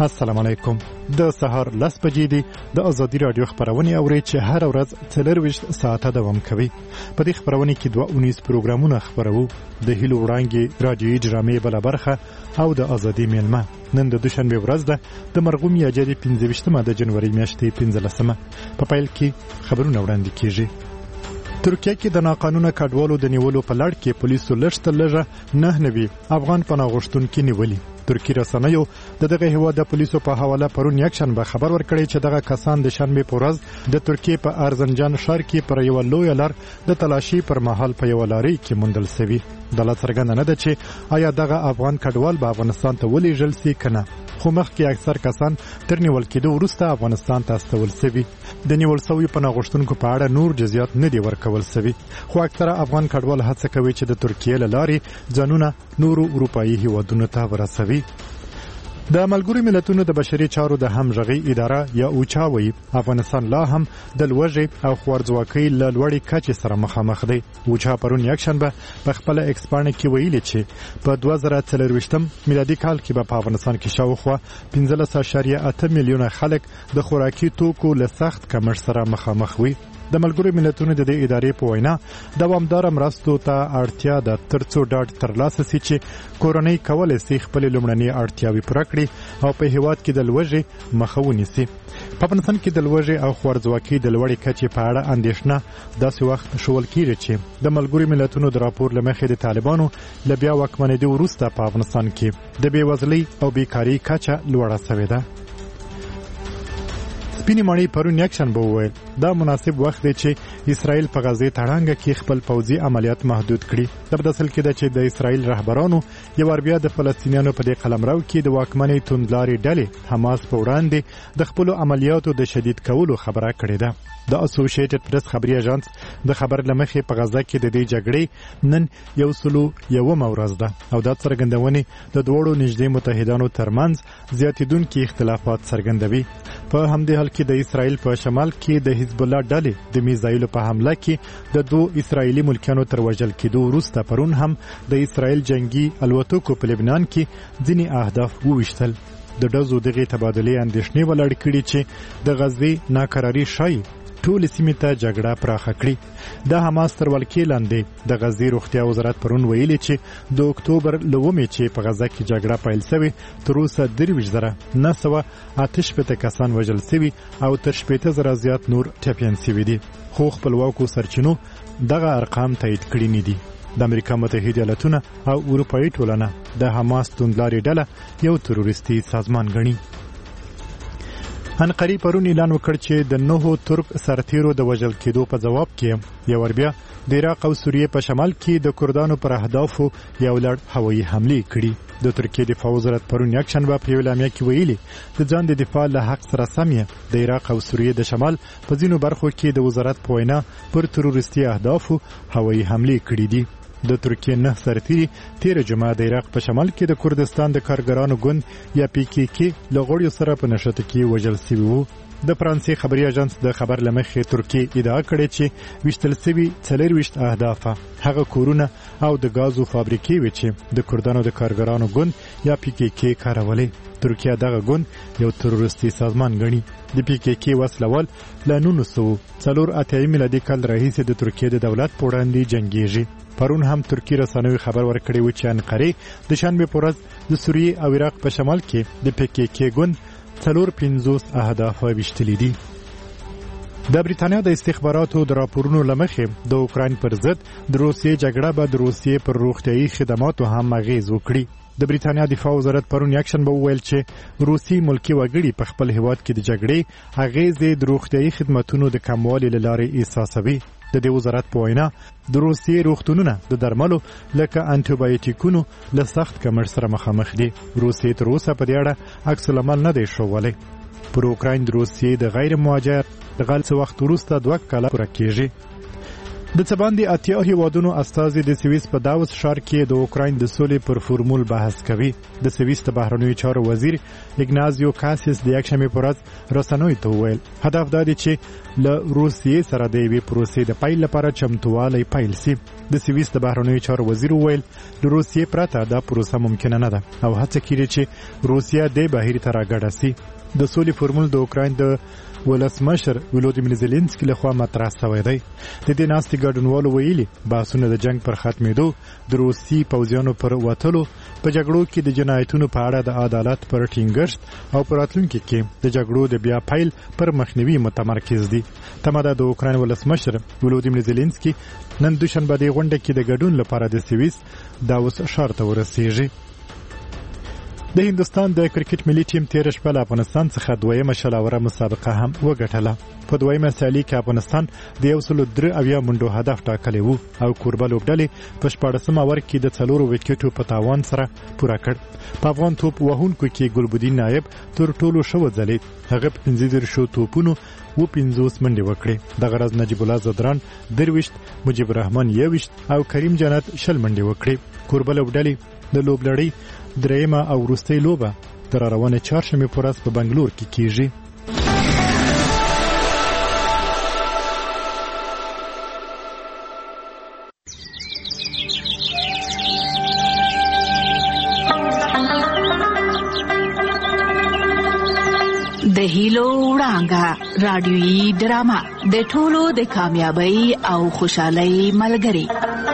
السلام علیکم. د سهار 10 بجې دي د ازادي رادیو خبرونه اوري چې هر ورځ 24 ساعته دوام کوي. په دې خبرونه کې 219 پروګرامونه خبرو، د هیلو وړاندې رادیوي ډرامې بل برخه او د ازادي میلمه. نن د دوشنبه ورځ ده د مرغوم یاجدي 15مه د جنوري میاشتې 15مه. په پیل کې خبرونه وړاندې کیږي. ترکیه کې د ناقانونه کډوالو د نیولو په لړ کې پولیسو لږ تر لږه 9 افغان پناه غوښتونکي نیولي. ترکی رسنیو دغه هیواد د پولیسو په حواله پرون یکشنبه خبر ورکړی چې دغه کسان د شنبه په ورځ د ترکیه په ارزنجان ښار کې پر یو لوی لار د تلاشي پر مهال په یو لاري کې موندل شوی. د لا څرګنده نه ده چې آیا دغه افغان کډوال به افغانستان ته ولېږل شي کنه، خو مخکې اکثر کسان تر نیول کېدو وروسته افغانستان ته استول شوي. د نیول شویو پناه غوښتونکو په اړه نور جزئیات نه دي ورکول شوي، خو اکثره افغان کډوال هڅه کوي چې د ترکیه له لارې ځانونه نورو اروپایي هیوادونو ته ورسوي. د ملګرو ملتونو د بشري چارو د همغږي اداره یا اوچا وایي افغانستان لا هم د لوږې او خوارځواکۍ له لوړې کچې سره مخامخ دی. اوچا پرون یکشنبه په خپل ایکس پاڼه کې ویلي چې په 2024 میلادي کال کې به په افغانستان کې شاوخوا 15.8 میلیونه خلک د خوراکي توکو له سخت کمښت سره مخامخ وي. د ملګرو ملتونو د دې ادارې په وینا دوامدار مرستو ته اړتیا ده ترڅو ډاډ ترلاسه شي چې کورنۍ کولای شي خپل لومړنۍ اړتیاوې پوره کړي او په هیواد کې د لوږې مخه ونیسي. په افغانستان کې د لوږې او خوارځواکۍ د لوړې کچې په اړه اندېښنه داسې وخت شول کېږي چې د ملګرو ملتونو د راپور له مخې د طالبانو له بیا واکمنېدو وروسته په افغانستان کې د بېوزلۍ او بیکارۍ کچه لوړه شوې ده. سپینې ماڼۍ پرون یکشنبه وویل دا مناسب وخت دی چې اسرائیل په غزې تړانګه کې خپل پوځي عملیات محدود کړي. دا په داسل کې ده چې د اسرائیل رهبرانو یو ور بیا د فلسطینیانو په دې قلمرو کې د واکمنۍ توندلارې ډلې حماس په وړاندې د خپل عملیاتو د شدید کولو خبره کړې ده. د اسوسییټډ پریس خبري اژانس د خبر لمخې په غزه کې د دې جګړې نن 101 ورځ ده او دا څرګندونه د دوړو نږدې متحدانو ترمنځ زیاتیدونکو اختلافات څرګندوي. په همدې حال کې د اسرائیل په شمال کې د حزب الله ډلې د میزایلو په حمله کې د 2 اسرایلی ملکانو تر وژل کېدو وروسته پرون هم د اسرائیل جنگي الوتکو په لبنان کې ځینې اهداف وویشتل. د ډزو دغه تبادلې اندېښنې ولړ کړي چې د غزې ناکراري شای ټول سیمه ته جګړه پراخه کړي. د حماس تر ولکې لاندې د غزې روغتیا وزارت پرون ویلي چې د اکتوبر لومې چې په غزه کې جګړه پیل شوه تر اوسه 23,958 کسان وژل شوي او تر 80,000 زیات نور ټپیان شوي دي، خو خپلواکو سرچینو دغه ارقام تایید کړي نه دي. د امریکا متحده ایالاتونه او اروپایي ټولنه د حماس توندلارې ډله یو تروریستي سازمان ګڼي. انقرې پرون اعلان وکړ چې د 9 ترک سرتیرو د وژل کېدو په جواب کې یو ور بیا د عراق او سوریې په شمال کې د کردانو پر اهدافو یو لړ هوایي حملې کړي. د ترکیه دفاع وزارت پرون یکشنبه په اعلامیه کې ویلي د ځان د دفاع له حق سره سمې د عراق او سوریې د شمال په ځینو برخو کې د وزارت په وینا پر تروریستي اهدافو هوایي حملې کړي دي. د ترکیه 9 سرتیري 13 جمعه د عراق په شمال کې د کردستان د کارګرانو ګوند یا PKK لغړیو سره په نشته کې وژل شوي وو. د فرانسې خبري اژانس د خبر لمخې ترکیه ادعا کړې چې وشتل شوي 24 اهداف هغه کورونه او د غازو فابریکې وي چې د کردانو د کارګرانو ګوند یا PKK کارولې. ترکیه دغه ګوند یو تروریستي سازمان ګڼي. د PKK وسلوال له 1984 میلادي کال راهیسې د ترکیه د دولت په وړاندې جنګیږي. پرون هم ترکی رسنیو خبر ورکړی و چې انقرې د شنبه په ورځ د سوریې او عراق په شمال کې د PKK ګوند 450 اهداف ویشتلي دي. د بریتانیا د استخباراتو د راپورونو لمخې د اوکراین پر ضد د روسیې جګړه به د روسیې پر روغتیايي خدماتو هم اغیز وکړي. د بریتانیا دفاع وزارت پرون یکشنبه وویل چې روسي ملکی وګړي په خپل هیواد کې د جګړې اغیز د روغتیايي خدماتو د کموالي لارې احساسوي. د دې وزارت په وینا د روسیې روغتونونه د درملو لکه انټي-بایوټیکونو له سخت کمښت سره مخامخ دي. روسیې تر اوسه په دې اړه عکس العمل نه دی ښوولی. پر اوکراین د روسیې د غیر مهاجر د غلط وخت وروسته 2 کاله پوره کېږي. د څه باندې 80 هیوادونو استازي د سویس په داوس ښار کې د اوکراین د سولې پر فورمول بحث کوي. د سویس د بهرنیو چارو وزیر ایګنازیو کاسیس د یکشنبې په ورځ رسنیو ته وویل هدف دا دی چې له روسیې سره د یوې پروسې د پیل لپاره چمتووالی پیل سي. د سویس د بهرنیو چارو وزیر وویل له روسیې پرته دا پروسه ممکنه نه ده او هڅه کوي چې روسیه د بهیر ته راګډه سي. د سولې فورمول د اوکراین د ولسمشر ولودیمیر زيلنسکي لخوا مطرح شوی دی. د دې ناستې ګډونوالو ویلي بحثونه د جنگ پر ختمېدو، د روسي پوځیانو پر وتلو، په جګړو کې د جنایتونو په اړه د عدالت پر ټینګښت او پر راتلونکي کې د جګړو د بیا پیل پر مخنیوي متمرکز دي. تمه ده د اوکراین ولسمشر ولودیمیر زيلنسکي نن دوشنبه د غونډې کې د ګډون لپاره د سویس داوس ښار ته ورسیږي. د هندستان د کرکټ ملي ټیم تیر شپه له افغانستان څخه دویمه شلاوره مسابقه هم وګټله. په دویمه سیالي کې افغانستان د 103 منډو هدف ټاکلی وو او کوربه لوبډلې په 14 اوور کې د 4 وکټو په تاوان سره پوره کړ. په افغان توپ وهونکو کې ګلبدین نایب تر ټولو ښه وځلید. هغه په 15 توپونو و 50 منډې وکړې. د غرض نجیب الله زدران 23، مجيب الرحمن 21 او کریم جنت 20 منډې وکړې. کوربه لوبډلې د لوبلړۍ درېمه او وروستۍ لوبه تر روانه چهارشنبې په ورځ په بنګلور کې کیږي. د هیلو وړانګه رادیويي ډرامه د ټولو د کامیابی او خوشحالۍ ملګری.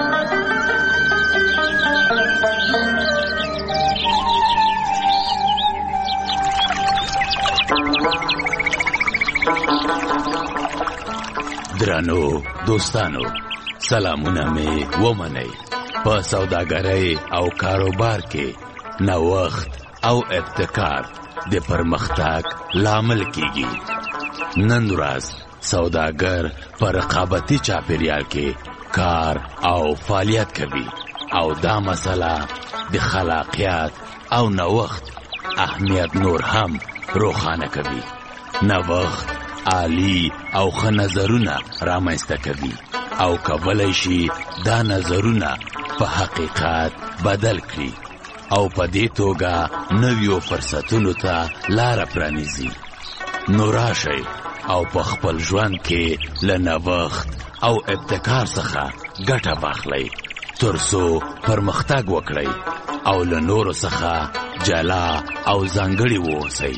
درانو دوستانو، سلامونه می ومنئ. په سوداګرۍ او کاروبار کې نوښت او ابتکار د پرمختګ لامل کیږي. نن ورځ سوداګر په رقابتي چاپیریال کې کار او فعالیت کوي او دا مسله د خلاقیت او نوښت اهمیت نور هم روښانه کوي. نوښت عالی او ښه نظرونه رامنځته کوي او کولای شي دا نظرونه په حقیقت بدل کړي او په دې توګه نویو فرصتونو ته لاره پرانیزي. نو راشئ او په خپل ژوند کې له نوښت او ابتکار څخه ګټه واخلئ ترڅو پرمختګ وکړئ او له نورو څخه جلا او ځانګړي واوسئ.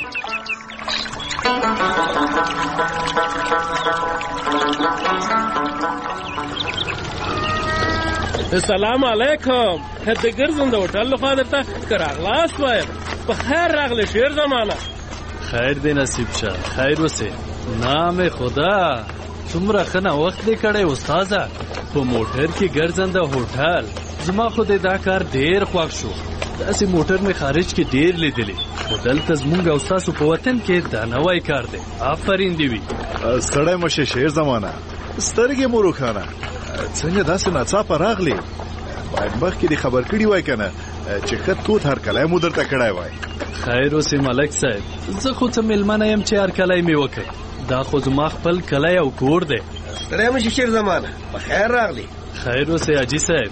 السلام علیکم. د ګرځنده هوټل لخوا درته که راغلاست وایم. په خیر راغلی شیر زمانه. خیر دی نصیب شه، خیر وسې. نام خدا څومره ښه نوښت دی کړی استاده. په موټر کې ګرځنده هوټل زما خو دا کار ډیر خوښ شو. داسې موټر مې خارج کې ډیر لیدلی خو دلته زمونږ او ستاسو په وطن کې دا نوی کار دی. آفرین دی وي. سړی مشه شیر زمانه، سترګې مو روښانه. څنګه داسې ناڅاپه راغلی؟ باید مخکې دې خبر کړي وای کنه چې ښه تود هرکلی مو درته کړی وای. خیر اوسې ملک صاحب، زه خو څه مېلمنه یم چې هرکلی مې وکړي. دا خو زما خپل کلی او کور دی. ستړی مشه شیر زمانه، په خیر راغلی. خیر اوسې حاجي صاحب.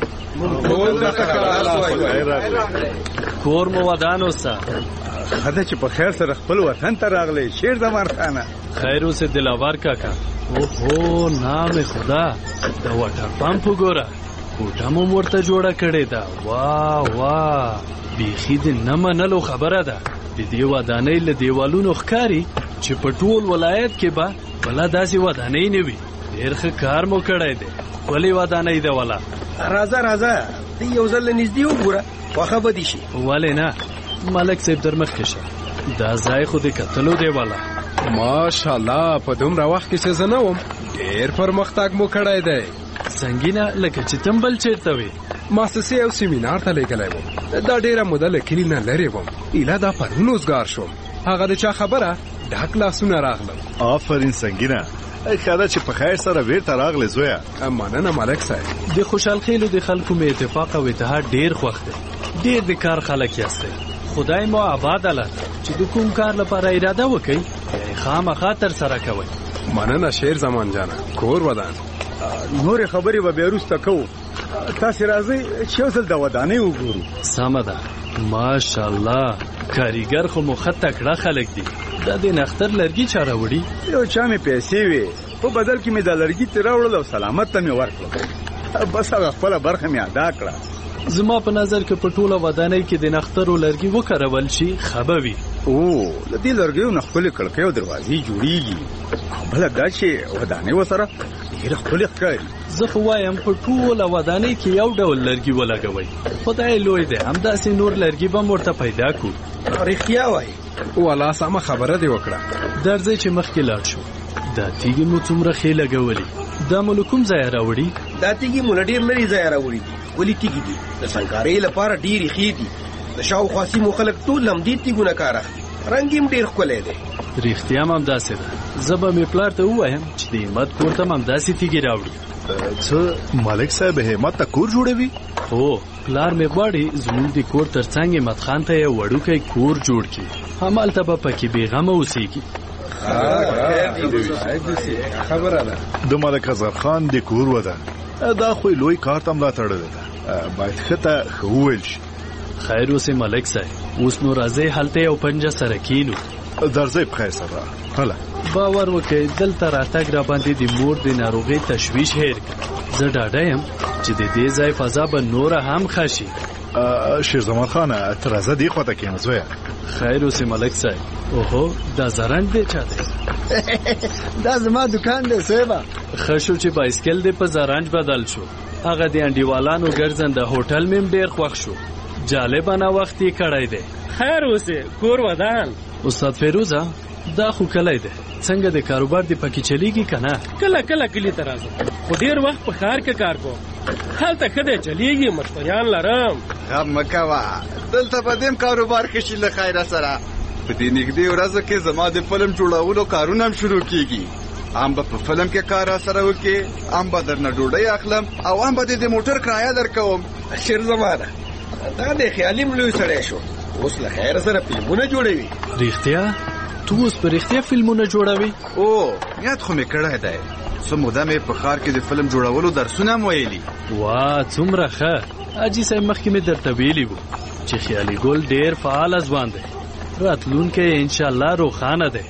کور مو ودان اوسه. خدای چې په خیر سره خپل وطن ته راغلی شیر زمان خانه. خیر اوسې دلاور کاکا. اوهو نام خدا، د واټر پمپ وګوره، کوټه مو ورته جوړه کړې ده. واه واه، بیخي د نه منلو خبره ده. د دې ودانۍ له دیوالونو ښکاري چې په ټول ولایت کې به بله داسې ودانۍ نه وي. ډېر ښه کار مو کړی دی. ولې ودانۍ ده ولا؟ راځه راځه، ته یو ځل له نږدې وګوره، خوښه به دې شي. ولې نه، ملک صاحب در مخکې شه. دا ځای خو د کتلو دی والا. ماشاءالله، په دومره وخت کې چې زه نه وم ډېر پرمختګ مو کړی دی. سنګینه لکه چې تم بل چېرته وې؟ مؤسسې او سیمینار ته لېږلی وم. دا ډېره موده له کلي نه لرې وم. ایله دا پرون اوزګار شوم. هغه د چا خبره ډک لاسونه راغلل. آفرین سنګینه، ښه چې په خیر سره بیرته راغلی زویه. مننه ملک صاحب. د خوشحال خیلو د خلکو مې اتفاق او اتحاد ډېر خوښ دی. ډېر د کار خلک یاستئ. خدای مو آباد الله چې د کوم کار لپاره اراده وکړي خامخا تر سره کوي. مننه شیر زمان جانه. کور ودان نور خبرې به بیا وروسته کوو. تاسې راځئ چې یو ځل د ودانۍ وګورو. سمه ده. ماشاءالله کاریګر خو مو ښه تکړه خلک دي. دا د نختر لرګي چا راوړي؟ یو چا مې پیسې وې، په بدل کې مې دا لرګي ترې راوړل او سلامت ته مې ورکړل. بس هغه خپله برخه مې ادا کړه. زما په نظر کې په ټوله ودانۍ کې د نخترو لرګي وکارول شي ښه به وي. له دې لرګیو نه ښکلې کړکۍ او دروازې جوړېږي. بله دا چې ودانۍ ورسره ډېره ښکلې ښکاري. زه خو وایم په ټوله ودانۍ کې یو ډول لرګي ولګوئ. خدای لوی دی، همداسې نور لرګي به م ورته پیدا کړو. رښتیا وایي؟ والله سمه خبره دې وکړه. درځئ چې مخکې لاړ شو. دا تیږې مو څومره ښې لګولي. دا مو له کوم ځایه راوړي؟ دا تیږې مو له ډېر لرې ځایه راوړي دي. ولې تیږې دي؟ د سنګکارۍ لپاره ډېرې ښې دي. د شاوخوا سیمو خلک ټول همدې تیږو نه کار اخلي. رنګ یې هم ډېر ښکلی دی. رښتیا هم همداسې ده. زه به مې پلار ته ووایم چې د همت کور ته هم همداسې تیږې راوړي. څه ملک صاحب همت ته کور جوړوي؟ هو، پلار مې غواړي زموږ د کور تر څنګ همت خان ته یو وړوکی کور جوړ کړي. همالته به پکې بېغمه اوسېږي. خبره ده. د ملک اظهر خان د کور وده دا خو لوی کار ته ملا تړلی ده. باید ښه ته ښه وویل شي. خیر اوسې ملک صاحب، اوس نو راځئ هلته یو پنجه سره کینو. درځئ په خیر سره. هله باور وکړئ دلته راتګ را باندې د مور د ناروغۍ تشویش هیر کړ. زه ډاډه یم چې د دې ځای فضا به نوره هم ښه شي. شیرزمان خانه ته راځه دې خواته کښېنه زویه. خیر اوسې ملک صاحب. اوهو دا زرنګ دی چا دی؟ دا زما دکان دی صاحبه. ښه شو چې بایسکل دې په زرنج بدل شو. هغه د انډیوالانو ګرځنده هوټل مې ډېر خوښ شو. جالبه نه وخت یې کړی دی. خیر اوسې کور ودان. استاد فیروزه دا خو کلی دی، څنګه د کاروبار دی پکې چلیږي که نه؟ کله کله کلي ته راځم، خو ډېر وخت په ښار کې کار کوم. هلته ښه دی چلیږي، مشتریان لرم. غم مه کوه، دلته به دې هم کاروبار ښه شي له خیره سره. په دې نږدې ورځو کې زما د فلم جوړولو کارونه هم شروع کېږي. هم به په فلم کې کار راسره وکړې، هم به درنه ډوډۍ اخلم او هم به دې د موټر کرایه درکوم. شیرزمانه دا د خیالي لوی سړی شو، اوس له خیره سره فلمونه جوړوي. رښتیا؟ تو اوس په رښتیا فلمونه جوړوي؟ او یاد خو مې کړی دی. څه موده مې په ښار کې د فلم جوړولو درسونه هم ویلي. وا څومره ښه. حاجي صاحب مخکې مې درته ویلي وو چې خیالي ګل ډېر فعاله ځوان دی. راتلونکی یې انشاءالله روښانه دی.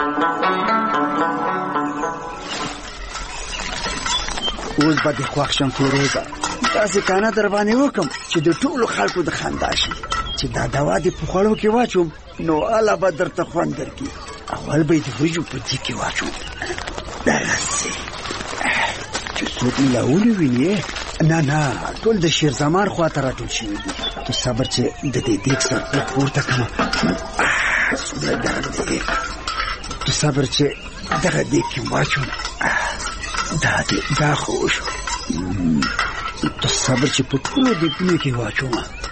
اوس به دې خوښ شم فیروزه، داسې کانه در باندې وکړم چې د ټولو خلکو د خندا شي. چې دا دوا دې په خوړو کې واچوم نو اله به درته خوند درکړي. اول به یې د وریجو په دیګ کې واچوم، دغسې چې څوک مې لا ونیوینې. نه ټول د شیرزمان خوا ته راټول شوي دي. تو صبر چې د دې دیګ سر پورته کړم. څومره ګرم دی. تو صبر چې دغه دیګ کې واچوم. دا خو شو. تو صبر چې په ټولو دیګونو کې واچوم.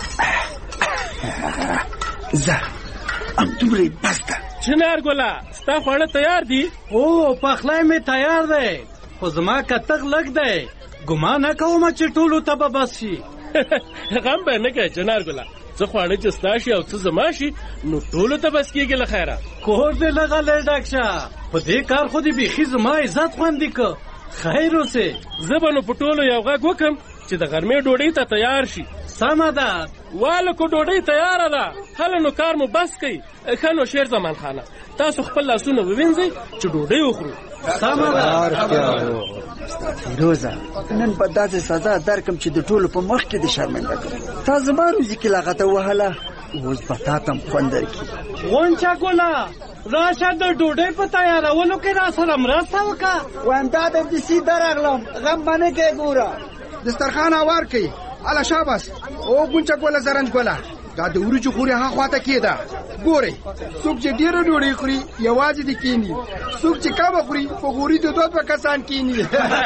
زه همدومره بس ده. چنار ګله ستا خواړه تیار دي؟ او پخلی مې تیار دی، خو زما کتغ لږ دی. ګمان نه کوم چې ټولو ته به بس شي. غم به نه کوې چنار ګله، څه خواړه چې ستا شي او څه زما شي نو ټولو ته بس کېږي له خیره. کور دې لغلی ډک شه، په دې کار خو دې بیخي زما عزت خوندي که. خیر اوسې زه به نو په ټولو یو غږ وکړم چې د غرمې ډوډۍ ته تیار شي. سمه ده والکو ډوډۍ تیاره ده. هله نو کار مو بس کوي. ښه نو شیرزمان خانه تاسو خپل لاسونه ووینځئ چې ډوډۍ وخورو. سمه ده فیروزه، نن به داسې سزا درکم چې د ټولو په مخ کې دې شرمنده کړم. تا زما روزي کې لغته وهله، اوس به تا ته هم خوند درکړي. غونچه ګله راشه د ډوډۍ په تیارولو کې را سره مرسته وکړه. وایم دا درته سیده راغلم، غم به نه کوې. ګوره دسترخوان هوار کړئ. اله شاباس. او غونچه ګله زرنج ګله دا د وریجو خوري ها خواته کېده. ګورئ څوک چې ډېره ډوډۍ خوري یوازې دې کېني، څوک چې کمه خوري په غوري د دوه کسان کېني.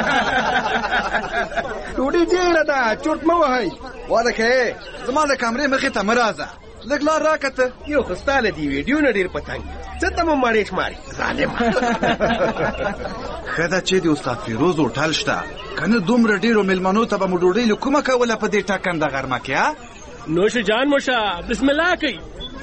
ډوډۍ ډېره ده، چورت مه وهئ. واده کوې زما د کمرې مخې ته مه راځه، لږ لار راکته. یو خو ستا له دې ویډیو نه ډېر پتنګ څه ته مو مړې شمارې ظالم. ښه ده چې د استاد فیروز هوټل شته، که نه دومره ډېرو مېلمنو ته به مو ډوډۍ له کومه کوله په دې ټاکنده غرمه کې. نوش جان موشه بسم الله کوي.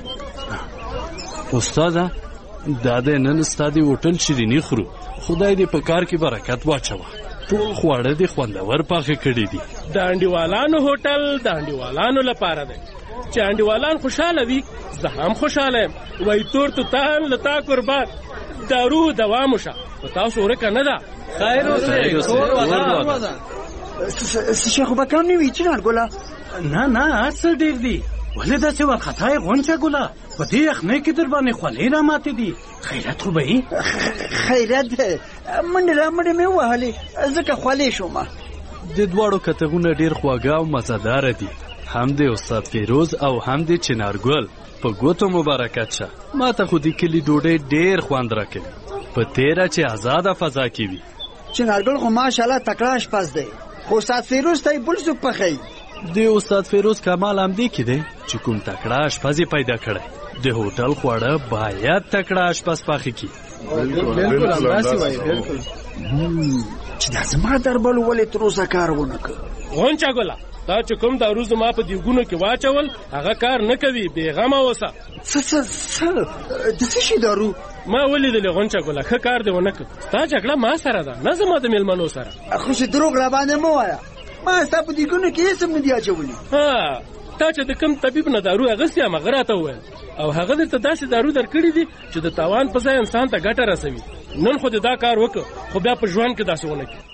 استاده دا د نن ستا د هوټل شیریني خورو، خدای دې په کار کې برکت واچوه. ټول خواړه دې خوندور پاخه کړي دي. د انډیوالانو هوټل د انډیوالانو لپاره دی چې انډیوالان خوشاله وي زه هم خوشاله یم. وای تور توتان لتا قربان دارو دوام وشه په تاسو ورکه نه ده. خیر اوسه شیخ بکام نه وی چنار ګولا نه څه ډیر دي ولې داسې وارخطا یې غونچه ګوله په دې یخنۍ کې در باندې خولې را ماتې دي. خیرت خو به یې خیرت منډې را منډې مې ووهلې ځکه خولې شومه. د دواړو کتغونه ډیر خواږه او مزهداره دي. هم د استاد فیروز او هم د چنارګل په ګوتو مبارکت شه. ما ته خو د کلي ډوډۍ ډیر خوند راکوي په تیره چې آزاده فضا کې وي. چنارګل خو ماشاءالله تکړه اشپز دی خو استاد فیروز ته یې بل څوک پخوي. د استاد فیروز کمال همدې کې دی چې کوم تکړه اشپز یې پیدا کړی. د هوټل خواړه باید تکړه اشپز پاخه کړي. بالکل همداسې وایي. بالکل چې دا زما دربل ولې تر اوسه کار ونه کړ. غونچه ګوله دا چې کوم دارو زما په دیګونو کې واچول هغه کار نه کوي. بېغمه اوسه. د څه شي دارو؟ ما ولیدلې غونچه ګوله ښه کار دې ونه کړ. ستا جګړه ما سره ده نه زما د مېلمنو سره. خو چې دروغ را باندې مه وایه ما ستا په دیګونو کې هېڅ هم نه دي اچولي. تا چې د کوم طبیب نه دارو اغوستې یم هغه راته وویل او هغه درته داسې دارو درکړي دي چې د تاوان په ځای انسان ته ګټه رسوي. نن خو دې دا کار وکړ خو بیا په ژوند کې داسې ونه کړي.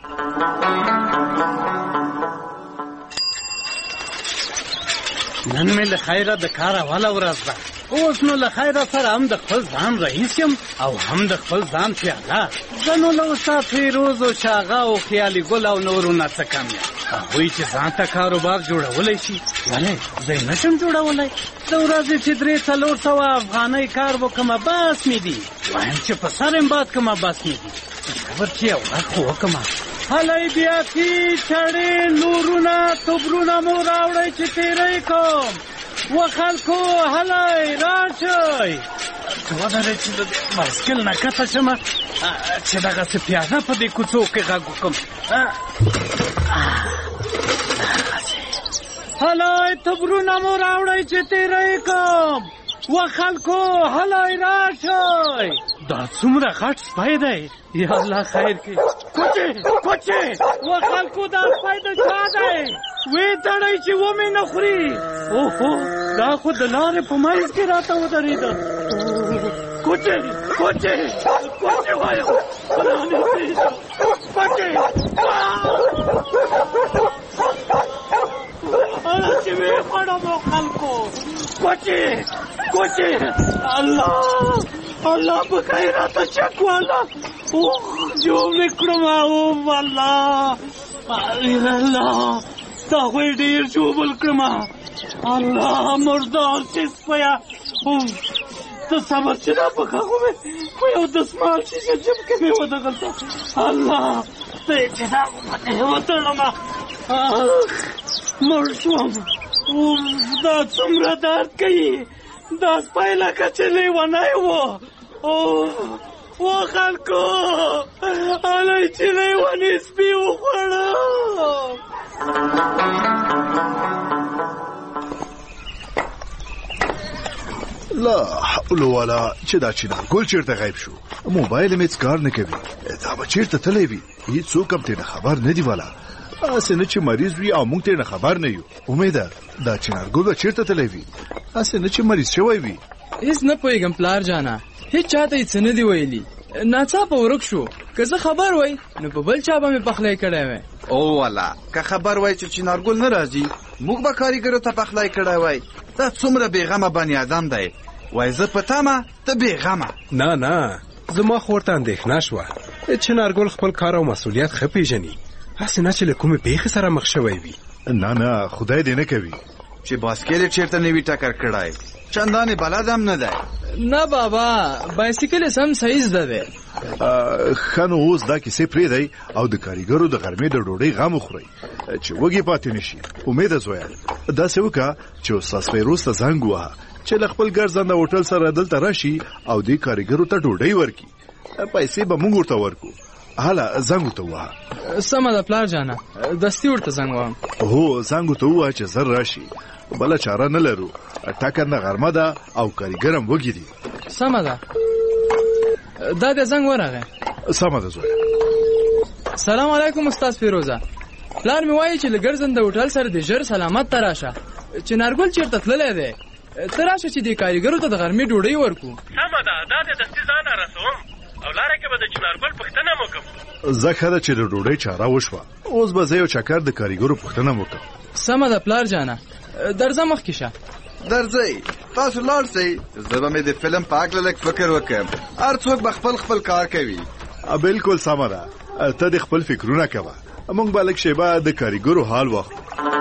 نن مې له خیره د کار اوله ورځ ده. اوس نو له خیره سره هم د خپل ځان رئیس یم او هم د خپل ځان پیاله. زه نو له استاد فیروز او شاغه او خیالي ګل او نورو نه څه کم یم. هغوی چې ځان ته کاروبار جوړولی شي ولې زه یې نشم جوړولی. د ورځې چې 300-400 افغانۍ کار وکړمه بس مې دي. وایم چې په سر یم باد کړمه بس مې دي. صبر چې یو غږ خو وکړمه. هلی بیاکي چړې نورونه توبرونه مو راوړئ چې تیری کوم و خلکو هلی راشئ. ته ودرې چې د بایسکل نه کته شمه چې دغسې پیاده په دې کوڅو کې غږ وکړم. هلی توبرونه مو راوړئ چې تیری کوم و خلکو هلی راشئ. دا څومره غټ سپی دی یا الله خیر کې. کوچې و خلکو دا سپی د چا دی وې تړئ چې ومې نه خوري. اوهو دا خو د لارې په منځ کې راته ودرېده. کوچې وایم کوچې اله چې وې خوړم خلکو. کوچې الله په خیراته چک والا جو وکړم او والله الله تا خو ډېر جوبل کړم. الله مردار چې سپیا ته صبر چې دا پکه خو مې په یو دسمال شیشه جب کې مې ودغلته. الله ته چې دا وتړم مړ شوم. دا څومره درد کوي. دا سپی لکه چې لیونی و. و خلکو هلی چې لیونی سپي وخوړه. لا حول ولا چې دا چنارګل چېرته غیب شو. موبایل مې هېڅ کار نه کوي. دا به چېرته تللی وي هېڅوک هم ترېنه خبر نه دي والا. هسې نه چې مریض وي او موږ ترېنه خبر نه یو. امیده دا چنارګل به چېرته تللی وي هسې نه چې مریض شوی وي. هېڅ نه پوهېږم پلار جانه هېڅ چاته یې څه نه دي ویلي. ناڅاپه ورک شو. که زه خبر وای نو په بل چا به مې پخلی کړی وی. او والا که خبر وای چې چنارګل نه راځي موږ به کاریګرو ته پخلی کړی وای. دا څومره بېغمه بني ادم دی. وای زه په تمه ته بېغمه. نه زما خو ورته اندېښنه شوه. چنارګل خپل کار او مسؤلیت ښه پېژني. هسې نه چې له کومې پېښې سره مخ شوی وي. نه خدای دې نه کوي چې باسکل یې چېرته نه وي ټکر کړی. چندانې بلد هم نه دی. نه بابا بایسکل سم صحیح زده دی. ښه نو اوس دا کیسې پرېږدئ او د کاریګرو د غرمې د ډوډۍ غم وخورئ چې وږي پاتې نه شي. امیده زویه داسې وکړه چې استاد فیروز ته زنګ ووهه چې له خپل ګرځنده هوټل سره دلته راشي او دې کاریګرو ته ډوډۍ ورکړي. پیسې به موږ ورته ورکړو. هله زنګ ورته ووهه. سمه ده پلار جانه دستي ورته زنګ وهم. هو زنګ ورته ووهه چې زر راشي. بله چاره نه لرو. ټاکنده غرمه ده او کاریګر هم وږي دي. سمه ده دا د زنګ ورغی. سمه ده زویه. سلام علیکم استاد فیروزه. پلار مې وایي چې له ګرځنده هوټل سره د ژر سلامت ته راشه. چنارګل چېرته تللی دی؟ ته راشه چې دې کاریګرو ته د غرمې ډوډۍ ورکړو. سمه ده، دا د دستي ځان رسوم او لاره کې به د چنارګل پوښتنه مو کوم. زه ښه ده چې د ډوډۍ چاره وشوه. اوس به زه یو چکر د کاریګرو پوښتنه وکړم. سمه ده پلار جانه، درځه مخکې شه. درځئ، تاسو لاړ شئ. زه به مې د فلم په هکله لږ فکر وکړم. هر څوک به خپل کار کوي. بالکل سمه ده، ته د خپل فکرونه کوه. موږ به لږ شیبه د کاریګرو حال واخلو.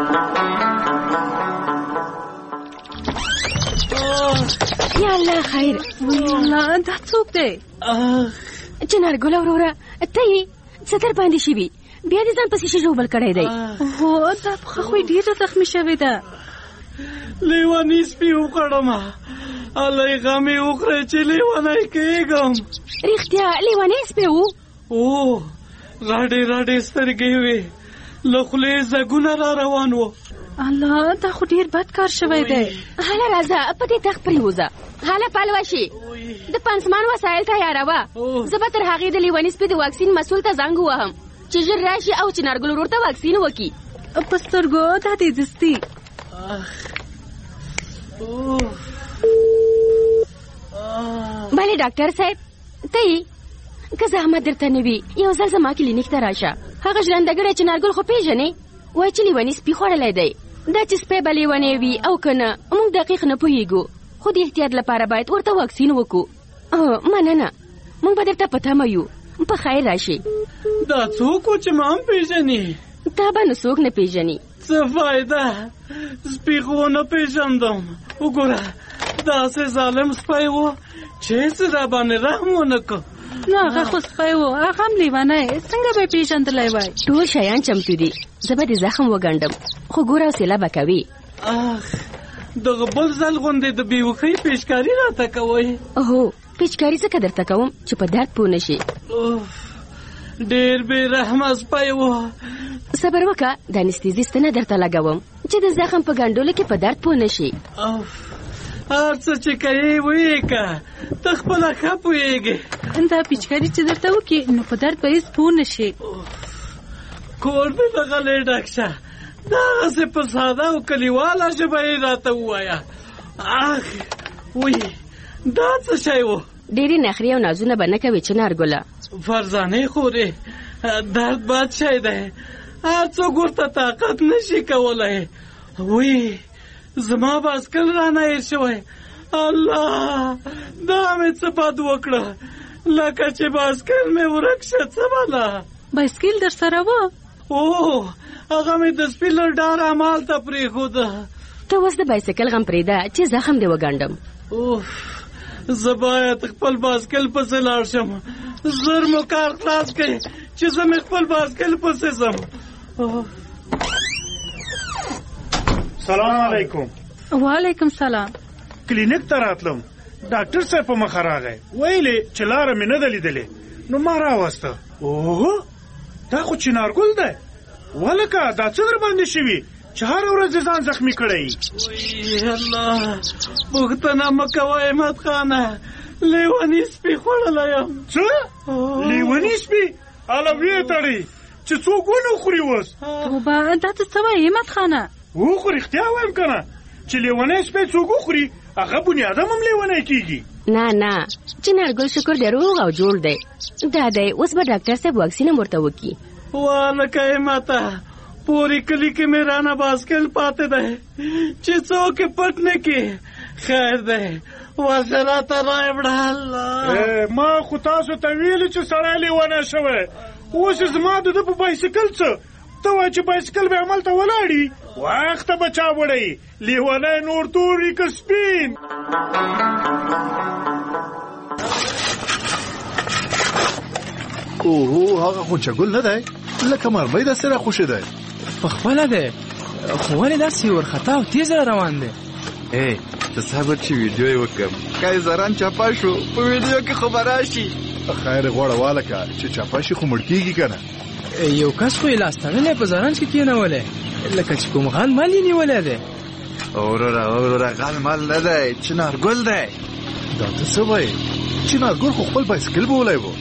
یا الله خیر. الله، دا څوک دی؟ چنارګل وروره، ته یې څه در باندې شوي؟ بیا دې ځان پسې ژوبل کړی دی. هو، دا پښه خو یې ډېره زخمي شوې ده. لیونی سپي وکړم، هلئ غم یې وخورئ چې لیونی کېږم. رښتیا لیونی سپی و؟ او راډې سترګې وې، له خولې ځګونه را روان وو. الله، دا خو ډېر بد کار شوی دی. هله راځه په دې تخت پرېوځه. هله پلوه شي، د پنسمان وسایل تیاروه. زه به تر هغې د لیوني سپي د واکسین مسؤل ته زنګ ووهم چې ژر راشي او چنارګل ورور ته واکسین وکړي. په سترګو دا دې دستي. بله ډاکټر صاحب، ته یې که زحمت درته نه وي یو ځل زما کلینیک ته راشه. هغه ژرندګړی چنارګل خو پېژنې؟ وایي چې لیوني سپي خوړلی دی. دا چې سپی به لیونی وي او که نه موږ دقیق نه پوهېږو، خو د احتیاط لپاره باید ورته واکسین وکړو. مننه، موږ به درته په تمه یو. په خیر راشي. دا څوک و چې ما هم پېژني؟ تا به نو څوک نه پېژني. څه فایده، سپي خو نه پېژندم. وګوره داسې ظالم سپی و چې هېڅ را باندې رحم ونه کړ. نو هغه خو سپی و، هغه هم لیونی، څنګه به یې پېژندلی وای؟ ټول شیان چمتو دي، زه به دې زخم وګنډم، خو ګوره حوصله به کوي. دغه بل ځل غوندې د بېوښۍ پیچکاري راته کوئ؟ هو، پیچکاري ځکه درته کوم چې په درد پوه نه شي. ډېر بې رحمه سپی و. صبر وکړه، د انستیزیستنه درته لګوم چې د زخم په ګنډلو کې په درد پوه نه شي. هر څه چې کوې ویې که، ته خپله ښه پوهېږې. دا پیچکاري چې درته وکړي نو په درد به هېڅ پوه نه شي. کور دې دغلې ډک شه، دغسې په ساده او کلیواله ژبه یې راته ووایه. وی دا څه شی و؟ ډېرې نخرې او نازونه به نه کوې چنارګله. فرزانې خورې، درد بد شی دی، هر څوک ورته طاقت نه شي کولی. وی زما باسکل رانه هېر شوی. الله، دا مې څه بد وکړه، لکه چې باسکل مې ورک شه. څه بله بایسکل در سره و؟ او هغه مې د سپي له ډاره همالته پرېښوده. ته اوس د بایسکل غم پرېږده چې زخم دې وګنډم. زه باید خپل باسکل پسې لاړ شم. زر مو کار خلاص کړئ چې زه مې خپل باسکل پسې ځم. سلام علیکم. وعلیکم سلام. کلینیک ته راتلم، ډاکټر صاحب په مخه راغی، ویلې چې لاره مې نه ده لیدلې، نو ما راوسته. اوه، دا خو چنارګل دی. ولکه دا څه در باندې شوي چې هره ورځ ځان زخمي کړی؟ وی الله، پوښتنه مه کوه احمد خانه، لیوني سپي خوړلی یم. څه؟ لیوني سپي؟ هله ویې تړئ چې څوک ونه خوري اوس. توبه، دا ته څه وایې احمد خانه؟ خو رښتیا وایم که نه چې لیونی سپی څوک وخوري هغه بني ادم هم لیونی کېږي. نه، چنارګل شکر دی روغ او جوړ دی. دا دی، اوس به ډاکټر صاحب واکسین هم ورته وکړي. والکه ماته پوری کلی کې مې رانه باسکل پاتې دی چې څوک یې پټ نه کړي. خیر دی، ورشه راته راوړه. الله، ما خو تاسو ته ویلي چې سړی لیونی شوی، اوس زما د ده په بایسکل څه؟ ته وایې چې بایسکل به همالته ولاړي، وخته به چا وړی؟ لیونی نور توري که سپین؟ اوهو، هغه خو چګل نه دی، لکه مرمۍ داسې راخوشې دی. پخپله دی، خو ولې داسې ورخطا او تیز را روان دی؟ ته صبر چې ویډیو یې وکړم، که زران چاپه شو په ویډیو کې خو به راشي. خیر غوړه والکه چې چاپه شي خو مړ کېږي که نه. یو کس خو یې لاس تړلی په زرنج کې کېنولی، لکه چې کوم غل مال یې نیولی دی. وروره غل مال نه دی، چنارګل دی. دا ته څه وایې؟ چنارګل خو خپل بایسکل بولی و.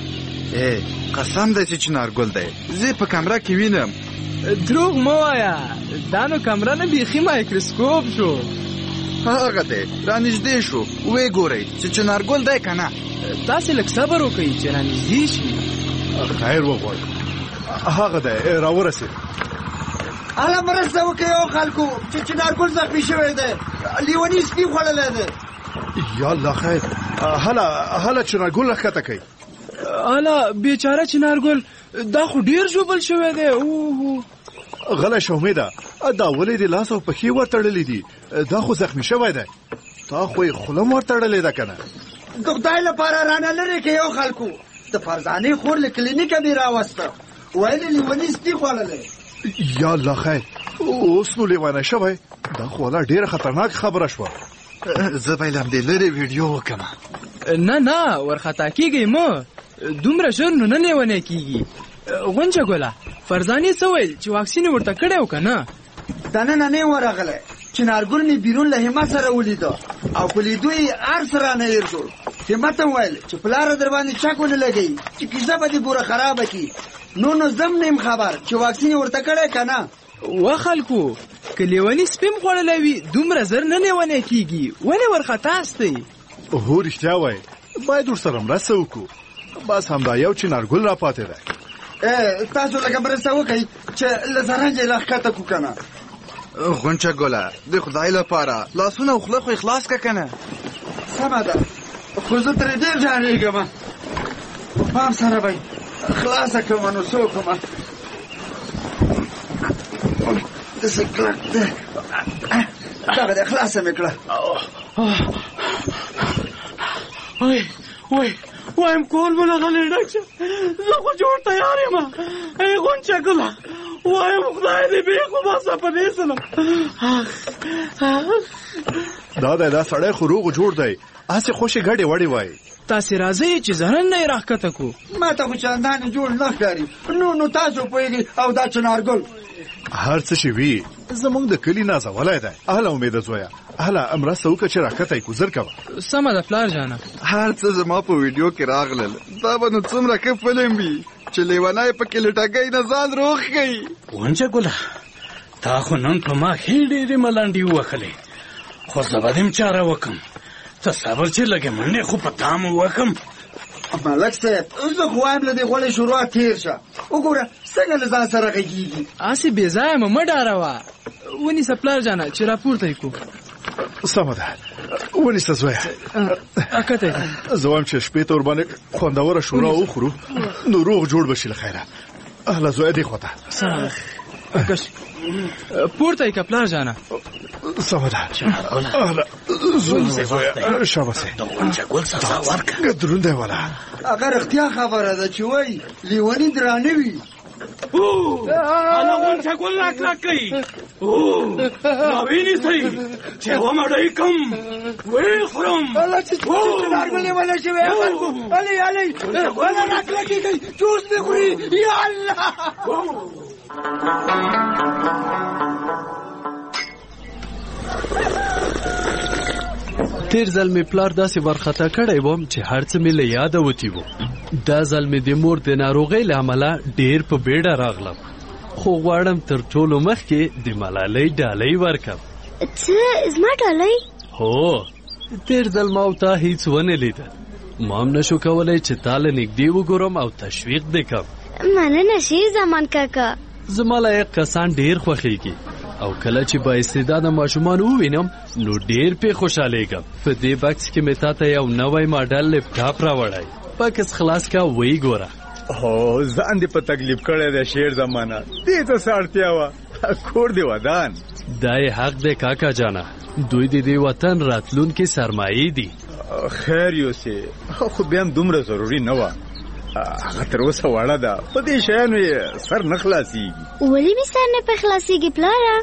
قسم دی چې چنارګل دی، زه په کمره کې وینم. دروغ مه وایه، دا نو کمره نه بیخي مایکروسکوپ شو. هغه دی رانږدې شو، ویې ګورئ چې چنارګل دی که نه. تاسې لږ صبر وکئ چې رانږدې شي. خیر وغواړئ. هغه دی راورسېد. هله مرسته وکړئ او خلکو چې چنارګل زخمي شوی دی، لیوني سپي خوړلی دی. یا الله خیر. هله چنارګل راښکته کوي. هله بیچاره چنارګل، دا خو ډېر ژوبل شوی دی. غلی شه امیده، دا ولې د لاس او پښې ورتړلې دي؟ دا خو زخمي شوی دی. تا خو یې خوله م ورتړلې ده که نه؟ د خدای لپاره رانه لرې کړئ او خلکو. د فرزانې خور له کلینیکه مې راوسته، ویل یې لیوني سپي خوړلی. یا الله خیر، اوس نو لیونی شوی؟ دا خو والا ډېره خطرناک خبره شوه. زه به یې له همدې لرې ویډیو وکړم. نه ورخطا کېږئ مه، دومره ژر نو نه لیونی کېږي. غونچه ګله، فرزانې څه ویل چې واکسین یې ورته کړی و که نه؟ دننه نه ورغلی. چنارګل مې بیرون له همت سره ولیده او په لیدو یې هر څه رانه هېر شو. همت ته ویل چې پلاره در باندې چک ونه لګوي چې کیسه به دې ګوره خرابه کړي. نو زم نه یم خبر چې واکسین یې ورته کړی که نه. و خلکو، که لیوني سپي م خوړلی وي دومره زر نه لیونی کېږي. ولې ورخطا ستئ؟ هو رښتیا وایي، باید ورسره مرسته وکړو. بس همدا یو چنارګل را پاتې دی. تاسو لږه مرسته وکړئ چې له زرنجه یې راښکته کړو که نه. غونچه ګله، د خدای لپاره لاسونه او خوله خو یې خلاص که که نه. سمه ده، خو زه ترې ډېر ډارېږم. په پام سره به خلاصه کړم نو څه وکړم. داسې کلک دی. دغه دی، خلاصه مې کړه. وایم کول مو لغلی ډک شه، زه خو جوړ تیار یم. ای غونچه ګله، وایم خدای دې بېخ وباسه په دې سلم. دا سړی خو روغ جوړ دی، هسې خوشې ګډې وړې وایي. تاسې راځئ چې زرن نه یې راښکته کړو. ما ته خو چندانې جوړ نه ښکاري. نو تاسو پوهېږئ او دا چنارګل هر څه چې وي زمونږ د کلي نازولی دی. هله امیده زویه، هله مرسته وکړه چې راښکته یې کوزر کوه. سمه ده پلار جانه. هر څه زما په ویډیو کې راغلل. دا به نو څومره ښه فلم وي چې لیونی پکې لټګۍ نه ځان روغ کوي. غونچه ګله، تا خو نن په ما ښې ډېرې ملنډې ووهلې، خو زه به دې چاره وکړم. ته صبر چې لږې منډې خو په تا م وکړم. ملک صاحب، زه خو وایم له دې غوړې شروع تېر شه. وګوره څنګه له ځان سره غږېږي. هسې بې ځایه مه ډاروه. ونیسه پلار جانه چې راپورته یې کړو. سمه ده، ونیسه زویه. اکته یې زه وایم چې شپې ته ورباندې خوندوره شورا وخورو نو روغ جوړ به شي له خیره. هله زویه دې خواته. سمه ده، پورته یې که پلار جانه. سمه ده. هله زویه شاباسې. د غونچه ګل سزا ورکړه. دروند دی والا. هغه رښتیا خبره ده چې وایي لیوني درانه وي. هله غونچه ګل راکلک کوي. راوینیسئ چې ومړی کم ویې خورم. هله چې چنارګل لیونی شوی خلکو. هلئ هله راکلکېږئ، جوس مې خوري. یا الله. تیر ځل مې پلار داسې ورخطا کړی وم چې هر څه مې له یاده وتي وو. دا ځل مې د مور د ناروغۍ له امله ډېر په بیړه راغلم، خو غواړم تر ټولو مخکې د ملالۍ ډالۍ ورکړم. څه زما ډالۍ؟ هو، تیر ځل ما او تا هیڅ ونه لیدل. ما هم نشو کولی چې تا له نږدې وګورم او تشویق دې کړم. مننه شي زمان کاکا. زما لایق کسان ډېر خوښېږي او کله چې با استعداده ماشومان ووینم نو ډېر پې خوشحالیږم. په دې بکس کې مې تا ته یو نوی ماډل لپټاپ راوړی. بکس خلاص کا وی ګوره. هو ځان دې په تکلیف کړی دی شیر زمانه. دې ته څه اړتیا وه؟ کور دې ودان. دا یې حق دی کاکا جانه، دوی د دې وطن راتلونکي سرمایې دي. خیر یوسې، خو بیا هم دومره ضروري نه وه. هغه تر اوسه وړه ده، په دې شیانو یې سر نه خلاصېږي. ولې مې سر نه په خلاصېږي پلاره؟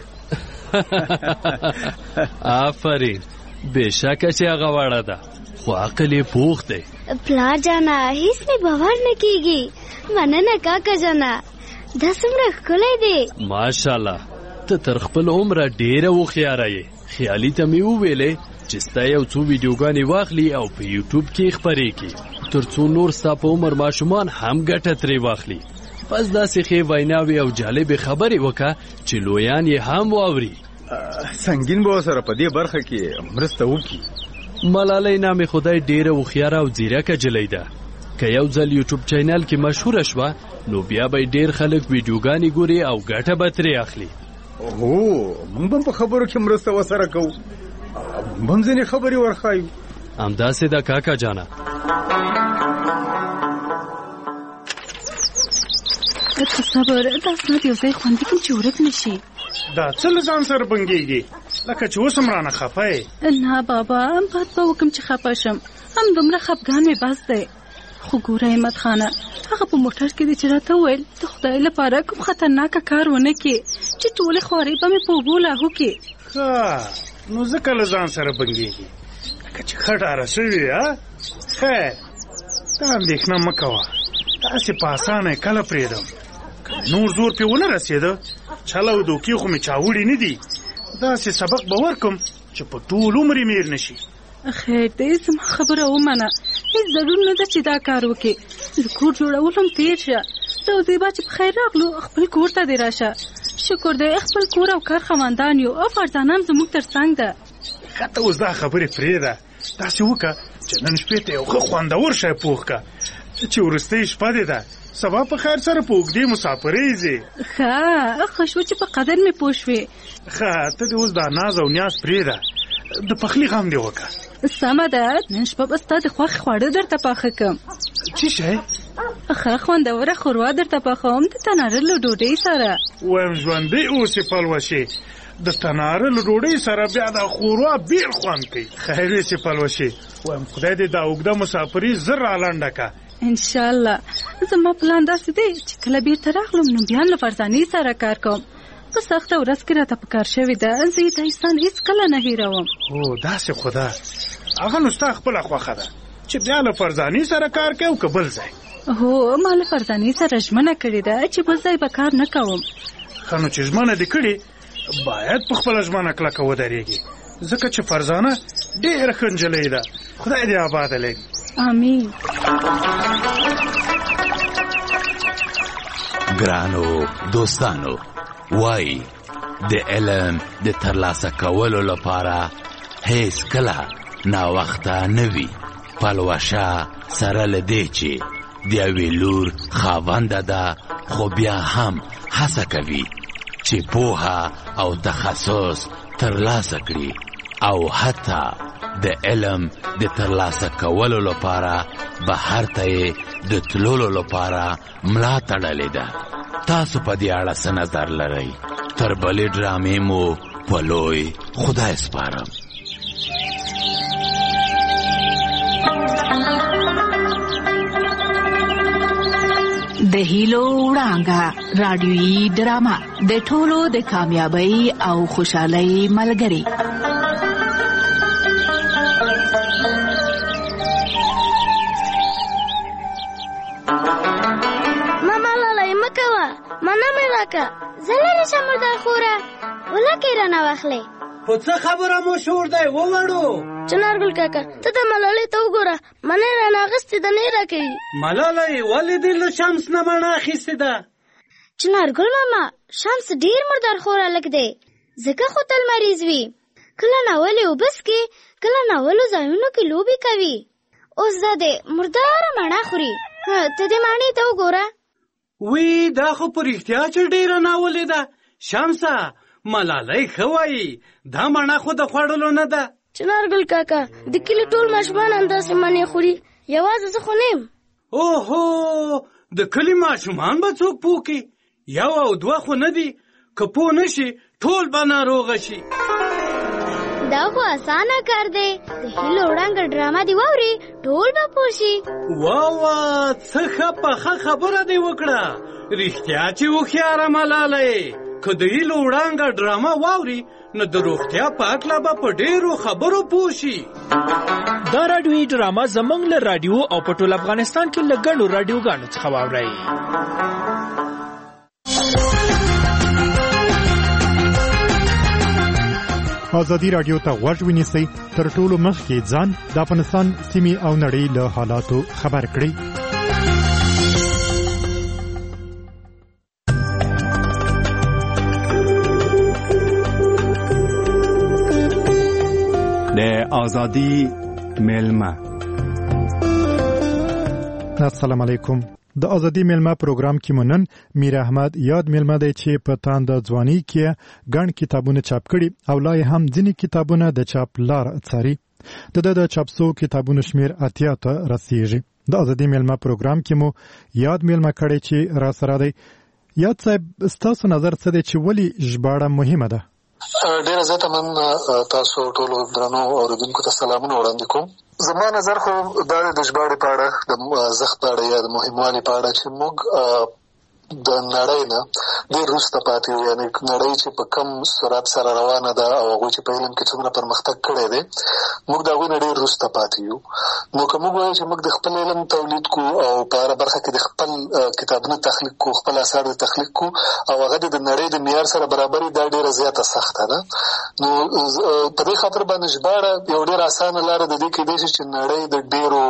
آفرین، بېشکه چې هغه وړه ده خو عقل یې پوخ دی. پلار جانه هیڅ مې باور نه کېږي. مننه کاکا جانه، دا څومره ښکلی دی. ماشاءالله، ته تر خپل عمره ډېره هوښیاره یې. خیالي ته مې وویلې چې ستا یو څو ویډیوګانې واخلي او په یوټیوب کې خپرې کړي. ترڅو نور ستا په عمر ماشومان هم ګټه ترې واخلي. بس داسې ښې ویناوې او جالبې خبرې وکړه چې لویان یې هم واوري. سنگین به ورسره په دې برخه کې مرسته وکړي. ملالۍ نامې خدای ډېره هوښیاره او ځیرکه جلۍ ده. که یو ځل یوټیوب چینل کې مشهوره شوه نو بیا به ډېر خلک ویډیوګانې ګوري او ګټه به ترې اخلي. هو موږ هم په خبرو کې مرسته ورسره کوو. موږ هم ځینې خبرې ورښایو. همداسې ده کاکا جانه. ته صبر، دا اسناد یو ځای خوندي کړم چې ورک نه شي. دا څه له ځان سره بنګېږي لکه چې اوس هم رانه خفه یې؟ نه بابا، بد به وکړم چې خفه شم. همدومره خفګان مې بس دی. خو ګوره احمد خانه، هغه په موټر کې دی چې راته وویل د خدای لپاره کوم خطرناکه کار ونه کړې چې ټولې خوارۍ به مې په اوبو لاهو کې. ښه، نو ځکه له ځان سره بنګېږي لکه چې ښه ډاره شوې. خیر، دا اندېښنه مه کوه، داسې په اسانه یې کله پرېږدم. نور زور پې ونه رسېده، چل او دوکې خو مې چاوړي نه دي. داسې سبق به ورکم چې په ټول عمر یې میر نه شي. خیر دی، زما خبره ومنه. هېڅ ضرور نه ده چې دا کار وکړې. د کور جوړولو هم تېر شه. ته زیبا چې په خیر راغلو، خپل کور ته دې راشه. شکر دی خپل کور او کار خاوندان یو او فرزانان زموږ تر څنګ ده. ښه، ته اوس دا خبرې پرېږده. داسې وکړه چې نن شپې ته یو ښه خوندور شی پوخ کړه چې وروستۍ شپه دې ده، سبا په خیر سره په اوږدې مسافرۍ ځې. ښه شو چې په قدر مې پوه شوې. ښه، ته دې اوس دا ناز او نیاز پرېږده، د پخلي غم دې وکړه. سمه ده، نن شپه به ستا د خوښې خواړه درته پاخه کړم. څه شی؟ ښه خوندوره ښوروا درته پخوم د تناره له ډوډۍ سره. وایم ژوندی اوسې پلوشې، د تناره له ډوډۍ سره بیا د ښوروا بېل خوند کوي. خیر ویسې پلوشې، وایم خدای دې دا اوږده مسافري زر رالنډه کړه. انشاءالله. زما پلان داسې دی چې کله بیرته راغلم نو بیا له فرزانې سره کار کوم. په سخته ورځ کې راته پکار شوې ده، زه یې دا احسان هېڅکله نه هېروم. هو داسې خو ده، هغه نو ستا خپله خوښه ده چې بیا له فرزانې سره کار کوي او که بل ځای. هو ما له فرزانې سره ژمنه کړې ده چې بل ځای به کار نه کوم. ښه، نو چې ژمنه دې کړې باید په خپله ژمنه کلکه ودرېږي، ځکه چې فرزانه ډېره ښه نجلۍ ده. خدای دې آباده لري. آمین. ګرانو دوستانو، وای د علم د ترلاسه کولو لپاره هیڅ کله ناوخته نه وي. پلوشه سره له دې چې د یوې لور خاونده ده، خو بیا هم هڅه کوي چې پوهه او تخصص ترلاسه کړي او حتی د علم د ترلاسه کولو لپاره بهر ته یې د تللو لپاره ملا تړلې ده. تاسو په دې اړه څه نظر لرئ؟ تر بلې ډرامې مو په لوی خدای سپارم. د هیلو وړانګه رادیویي ډرامه د ټولو د کامیابی او خوشحالۍ ملګری. ماما لاله مکوه، منه مې راکه، زه لرې شم مردار خوره، ولکې رانه واخلې. خو څه خبره مو شور دی ووړو؟ چنارګل کاکا، ته د ملالۍ ته وګوره، منه رانه اخیستې ده، نه یې راکوي. ملالۍ ولې دې له شمس نه مڼه اخیستې ده؟ چنارګل ماما، شمس ډېر مردار خوره هلک دی، ځکه خو تل مریض وي. کله ناولې اوبه څښي، کله ناولو ځایونو کې لوبې کوي. اوس دا دی مرداره مڼه خوري. ته دې مڼې ته وګوره. وی دا خو په رښتیا چې ډېره ناولې ده. شمسه، ملالۍ ښه وایي، دا مڼه خو د خوړلو نه ده. چنارګل کاکا، د کلي ټول ماشومان همداسې مڼې خوري، یوازې زه خو نه یم. اوهو، د کلي ماشومان به څوک پوه کړي؟ یو او دوه خو نه دي، که پوه نه شي ټول به ناروغه شي. دا خو اسانه کار دی، د هیلو وړانګه ډرامه دې واوري، ټول به پوه شي. واه، څه ښه پخه خبره دې وکړه. رښتیا چې هوښیاره ملالۍ، که د هیلو وړانګه ډرامه واوري نو د روغتیا په هکله به په ډېرو خبرو پوه شي. دا راډیویي ډرامه زموږ له راډیو او په ټول افغانستان کې له ګڼو راډیوګانو څخه واورئ. ازادي رادیو ته غوږ ونیسئ، تر ټولو مخکې ځان د افغانستان سیمې او نړۍ له حالاتو خبر کړئ. د ازادي میلمه. السلام علیکم. د ازادي میلمه پروګرام کې مونن میر احمد یاد میلمه دی چې په تاند ځواني کې ګڼ کتابونه چاپ کړي او لا هم ځینې کتابونه د چاپ لار څاري. د چاپسو کتابونو شمیر 80 ته رسیږي. د ازادي میلمه پروګرام کې مو یاد میلمه کړي چې را سره دی. یاد صاحب، ستاسو نظر څه دی چې ولې ژباړه مهمه ده؟ ډیره زیاته من تاسو ټولو درنو اوریدونکو ته سلامونه وړاندې کوم. زما نظر خو دا د ژباړې په اړه، د ارزښت په اړه یا د مهموالي په اړه چې موږ د نړۍ نه ډېر وروسته پاتې یو، یعنې نړۍ چې په کم سرعت سره روانه ده او هغوی چې په علم کې څومره پرمختګ کړی دی، موږ د هغوی نه ډېر وروسته پاتې یو. نو که موږ وایو چې موږ د خپل علم تولید کو او په هره برخه کې د خپل کتابونه تخلیق کو، خپل اثار د تخلیق کو او هغه د نړۍ د معیار سره برابري، دا ډېره زیاته سخته ده. نو په دې خاطر باندې ژباړه یو ډېر اسانه لاره د دې کېدای شي چې نړۍ د ډېرو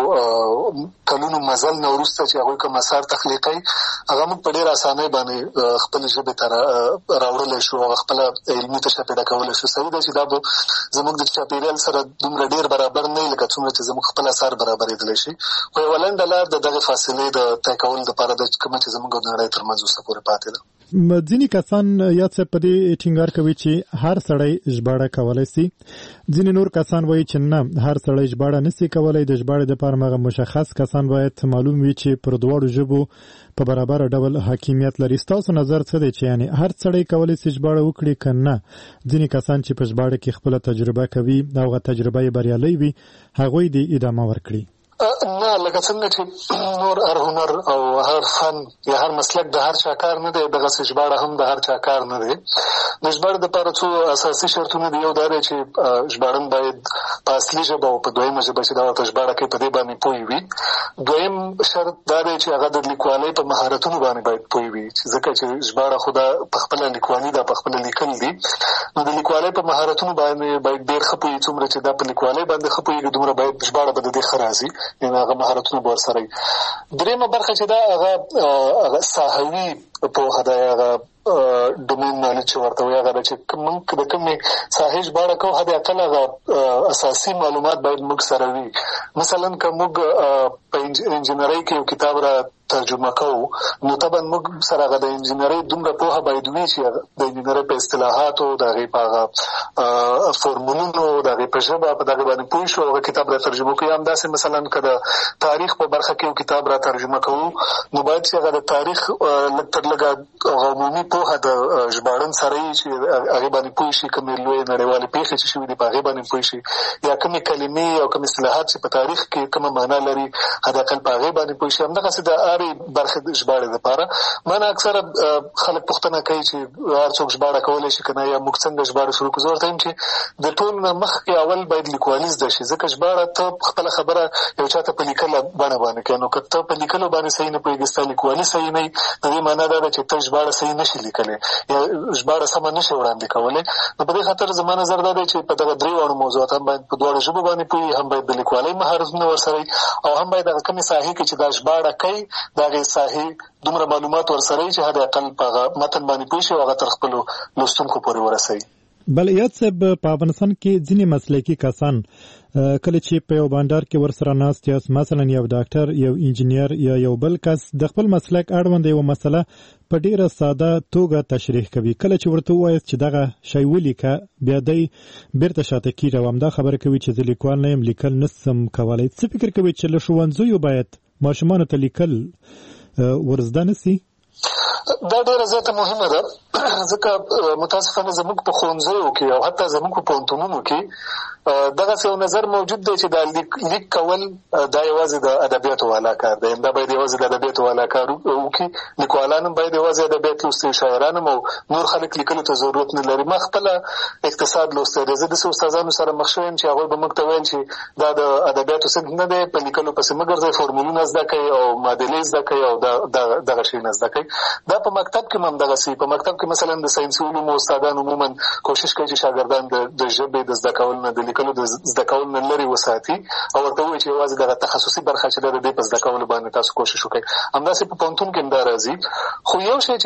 کلونو مزل نه وروسته چې هغوی کوم اثار تخلیقوي، هغه موږ په ډېر اسانۍ باندې خپل ژبې ته راوړلی شو او خپله علمي تشه پیدا کولی شو. صحیح ده چې دا به زموږ د چاپېریال سره دومره ډېر برابر نه وي لکه څومره چې زموږ خپل اثار برابرېدلی شي، خو یوه لنډه لار د دغې فاصلې د طی کولو دپاره ده کومه چې زموږ او د نړۍ تر منځ اوسه پورې پاتې ده. ځینې کسان یاد صاحب په دې ټینګار کوي چې هر سړی ژباړه کولی سي. ځینې نور کسان وایي چې نه، هر سړی ژباړه نسي کولی. د ژباړې دپاره هغه مشخص کسان باید معلوم وي چې پر دواړو ژبو په برابر ډول حاکمیت لري. ستاسو نظر څه دی چې یعنی هر سړی کولی سي ژباړه وکړي که نه؟ ځینې کسان چې په ژباړه کې خپله تجربه کوي او هغه تجربه یې بریالۍ وي، هغوی دې ادامه ورکړي. نه، لکه څنګه چې نور هر هنر او هر فن یا هر مسلک د هر چا کار نه دی، دغسې ژباړه هم د هر چا کار نه دی. د ژباړې دپاره څو اساسي شرطونه دي. یو دا دی چې ژباړن باید په اصلي ژبه او په دویمه ژبه چې دا ورته ژباړه کوي په دې باندې پوه وي. دویم شرط دا دی چې هغه د لیکوالۍ په مهارتونو باندې باید پوه وي، ځکه چې ژباړه خو دا په خپله لیکوالي ده، په خپله لیکل دي. نو د لیکوالۍ په مهارتونو باندې باید ډېر ښه پوهي. څومره چې دا په لیکوالۍ باندې ښه پوهېږي، دومره باید ژباړه به د دې ښه راځي، یعنې هغه مهارتونه به ورسره وي. درېیمه برخه چې دا هغه ساحوي پوهه ده، هغه ډومین نالج چې ورته وایي، هغه ده چې موږ د کومې ساحې ژباړه کوو، حد اقل هغه اساسي معلومات باید موږ سره وي. مثلا که موږ په انجینرۍ کې یو کتاب را ترجمه کوو، نو طبعا موږ سره هغه د انجینرۍ دومره پوهه باید وي چې د انجینرۍ په اصطلاحاتو، د هغې په هغه فورمولونو، د هغې په ژبه، په دغې باندې پوه شو، هغه کتاب را ترجمه کوو. یا همداسې مثلا که د تاریخ په برخه کې یو کتاب را ترجمه کوو، نو باید چې هغه د تاریخ لږ تر لږه عمومي پوهه د ژباړن سره وي چې هغې باندې پوه شي، کومې لویې نړیوالې پېښې چې شوي دي په هغې باندې پوه شي، یا کومې کلمې او کوم اصطلاحات چې په تاریخ کې کومه معنا لري، حد اقل په هغې باندې پوه شي. همدغسې د هرې برخې د ژباړې دپاره ما نه اکثره خلک پوښتنه کوي چې هر څوک ژباړه کولی شي که نه، یا موږ څنګه ژباړه شروع کړو. زه ورته وایم چې د ټولو نه مخکې اول باید لیکوالي زده شي، ځکه ژباړه ته خپله خبره یو چا ته په لیکله بڼه باندې کوې. نو که ته په لیکلو باندې صحیح نه پوهېږې، ستا لیکوالي صحیح نه وي، د دې معنا دا ده چې ته ژباړه صحیح نه شي لیکلی یا ژباړه سمه نه شي وړاندې کولی. نو په دې خاطر زما نظر دا دی چې په دغه درې واړو موضوعات هم باید په دواړو ژبو باندې پوهي، هم باید د لیکوالۍ مهارتونه ورسره وي، او هم باید هغه کومې ساحې کې چې دا ژباړه کوي، د هغې ساحې دومره معلومات ورسره وي چې حد اقل په هغه متن باندې پوه شي او هغه تر خپلو لوستونکو پورې ورسوي. بل یاد صاحب، په افغانستان کې ځینې مسلکي کسان کله چې په یو بانډار کې ورسره ناست یاست، مثلا یو ډاکټر، یو انجینیر یا یو بل کس د خپل مسلک اړوند یوه مسله په ډیره ساده توګه تشریح کوي. کله چې ورته ووایاست چې دغه شی ولیکه، بیا دی بیرته شاته کېږي او همدا خبره کوي چې زه لیکوال نه یم، لیکل نسم کولی. څه فکر کوي چې له ښوونځیو باید ماشومانو ته لیکل ورزده نه سي؟ دا ډېره زیاته مهمه ده، ځکه متاسفانه زموږ په ښوونځیو کې او حتی زموږ په پوهنتونونو کې دغسې یو نظر موجود دی چې دا لیک کول دا یوازې د ادبیاتو والا کار دی، دا باید یوازې د ادبیاتو والا کار وکړي. لیکوالان هم باید یوازې ادبیات لوستي، شاعران هم، او نور خلک لیکلو ته ضرورت نه لري. ما خپله اقتصاد لوستی دی، زه داسې استادانو سره مخ شوی یم چې هغوی به موږ ته ویل چې دا د ادبیاتو صنف نه دی، په لیکلو پسې مه ګرځئ، فورمولونه زده کوئ او معادلې زده کوئ او دغه شی نه زده کوئ. دا په مکتب کې هم دغسې په مکتب کې مثلا د ساینسي علومو استادان عموما کوشش کوي چې شاګردان د ژبې د زده کولو نه د لیکلو د زده کولو نه لرې وساتي او ورته ووایي چې یوازې دغه تخصصي برخه چې ده د دې په زده کولو باندې تاسو کوشش وکړئ. همداسې په پوهنتون کې هم دا راځي. خو یو شی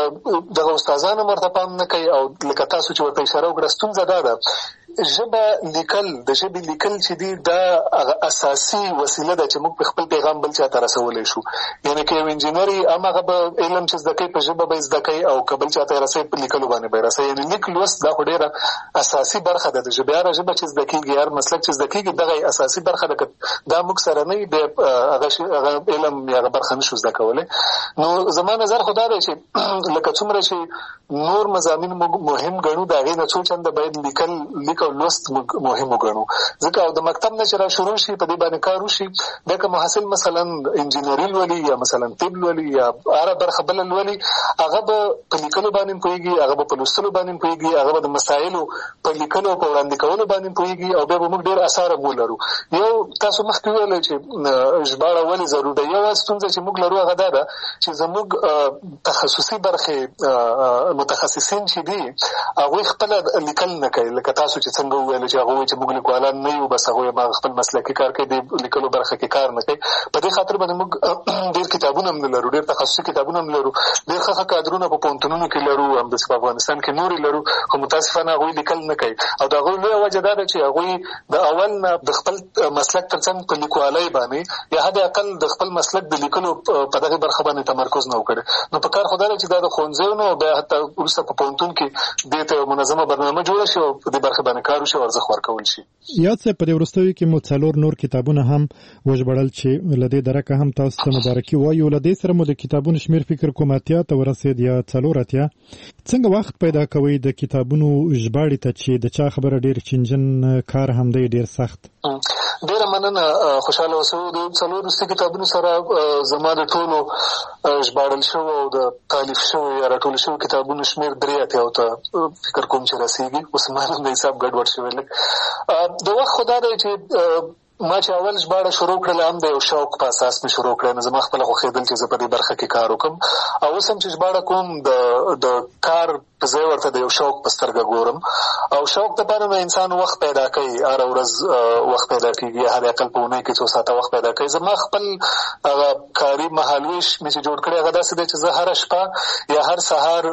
چې دغه استادان هم ورته پام نه کوي او لکه تاسو چې ورته اشاره وکړه ستونزه دا ده ژبه لیکل د ژبې لیکل چې دي دا اساسي وسیله ده چې موږ په خپل پیغام بل چا ته رسولی شو. یعنې که یو انجینر یې هماغه به علم چې زده کوي په ژبه به یې زده کوي او که بل چا ته یې رسوي په لیکلو باندې به یې رسوي. یعنې لیک لوست دا خو ډېره اساسي برخه ده د ژبې. هره ژبه چې زده کېږي هر مسلک چې زده کېږي دغه اساسي برخه ده. که دا موږ سره نه وي بیا هغه علم یا هغه برخه نشو زده کولی. نو زما نظر خو دا دی چې لکه څومره چې نور مضامین موږ مهم ګڼو د هغې نه څو چنده باید لیک او لوست مهم وګڼو. ځکه او د مکتب نه چې را شروع شي په دې باندې کار وشي بیا که محصل مثلا انجینري لولي یا مثلا طب لولي یا هره برخه بله لولي هغه به په لیکلو باندې پوهېږي هغه به په لوستلو باندې پوهېږي هغه به د مسایلو په لیکلو او په وړاندې کولو باندې پوهېږي او بیا به موږ ډېر اثار هم ولرو. یو تاسو مخکې وویلی چې ژباړه ولې ضرور ده. یوه ستونزه چې موږ لرو هغه دا ده چې زموږ تخصصي برخې متخصصین چې دي هغوی خپله لیکل نه کوي. لکه تاسو چې څنګه وویل چې هغه وایي چې موږ لیکوالان نه یو بس هغوی خپل مسلکي کار کوي د لیکلو برخه کې کار نه کوي. په دې خاطر باندې موږ ډېر کتابونه هم نه لرو ډېر تخصصي کتابونه هم لرو ډېر ښه کادرونه په پوهنتونونو کې لرو همداسې په افغانستان کې نورې لرو خو متاسفانه هغوی لیکل نه کوي. او د هغوی لویه وجه دا ده چې هغوی د اول نه د خپل مسلک تر څنګ په لیکوالۍ باندې یا حد اقل د خپل مسلک د لیکلو په دغه برخه باندې تمرکز نه وکړي. نو په کار خو دا ده چې دا د ښوونځیو نه بیا حتی وروسته په پوهنتون کې دې ته منظمه برنامه جوړه شي او په دې برخه باندې کار وشي او ارزښت ورکول شي. یاد صاحب په دې وروستیو کې مو 4 نور کتابونه هم وژباړل چې له دې درکه هم تاسو ته مبارکي وایو. له دې سره مو د کتابونو شمېر فکر کوم اتیا ته ورسېد یا 4 څنګه وخت پیدا کوئ د کتابونو ژباړې ته چې د چا خبره ډېر چینجن کار هم دی ډېر سخت؟ ډېره مننه خوشحاله اوسئ. د 4 وروستي کتابونو سره زما د ټولو ژباړل شوو او د تالیف شوو یا راټول شوو کتابونو شمېر 3 اتیاو ته فکر کوم چې رسېږي. اوس ما د حساب ګډوډ شوی لږ. د وخت خو دا دی چې ما چې اول ژباړه شروع کړله هم د یو شوق په اساس مې شروع کړی. نو زما خپله خوښېدل چې زه په دې برخه کې کار وکړم او اوس هم چې ژباړه کوم د کار په ځای ورته د یو شوق په سترګه ګورم. او شوق دپاره نو انسان وخت پیدا کوي هره ورځ وخت پیدا کېږي حد اقل په اونۍ کې 2 ساعته وخت پیدا کوي. زما خپل هغه کاري مهالویش مې چې جوړ کړی هغه داسې دی چې زه هره شپه یا هر سهار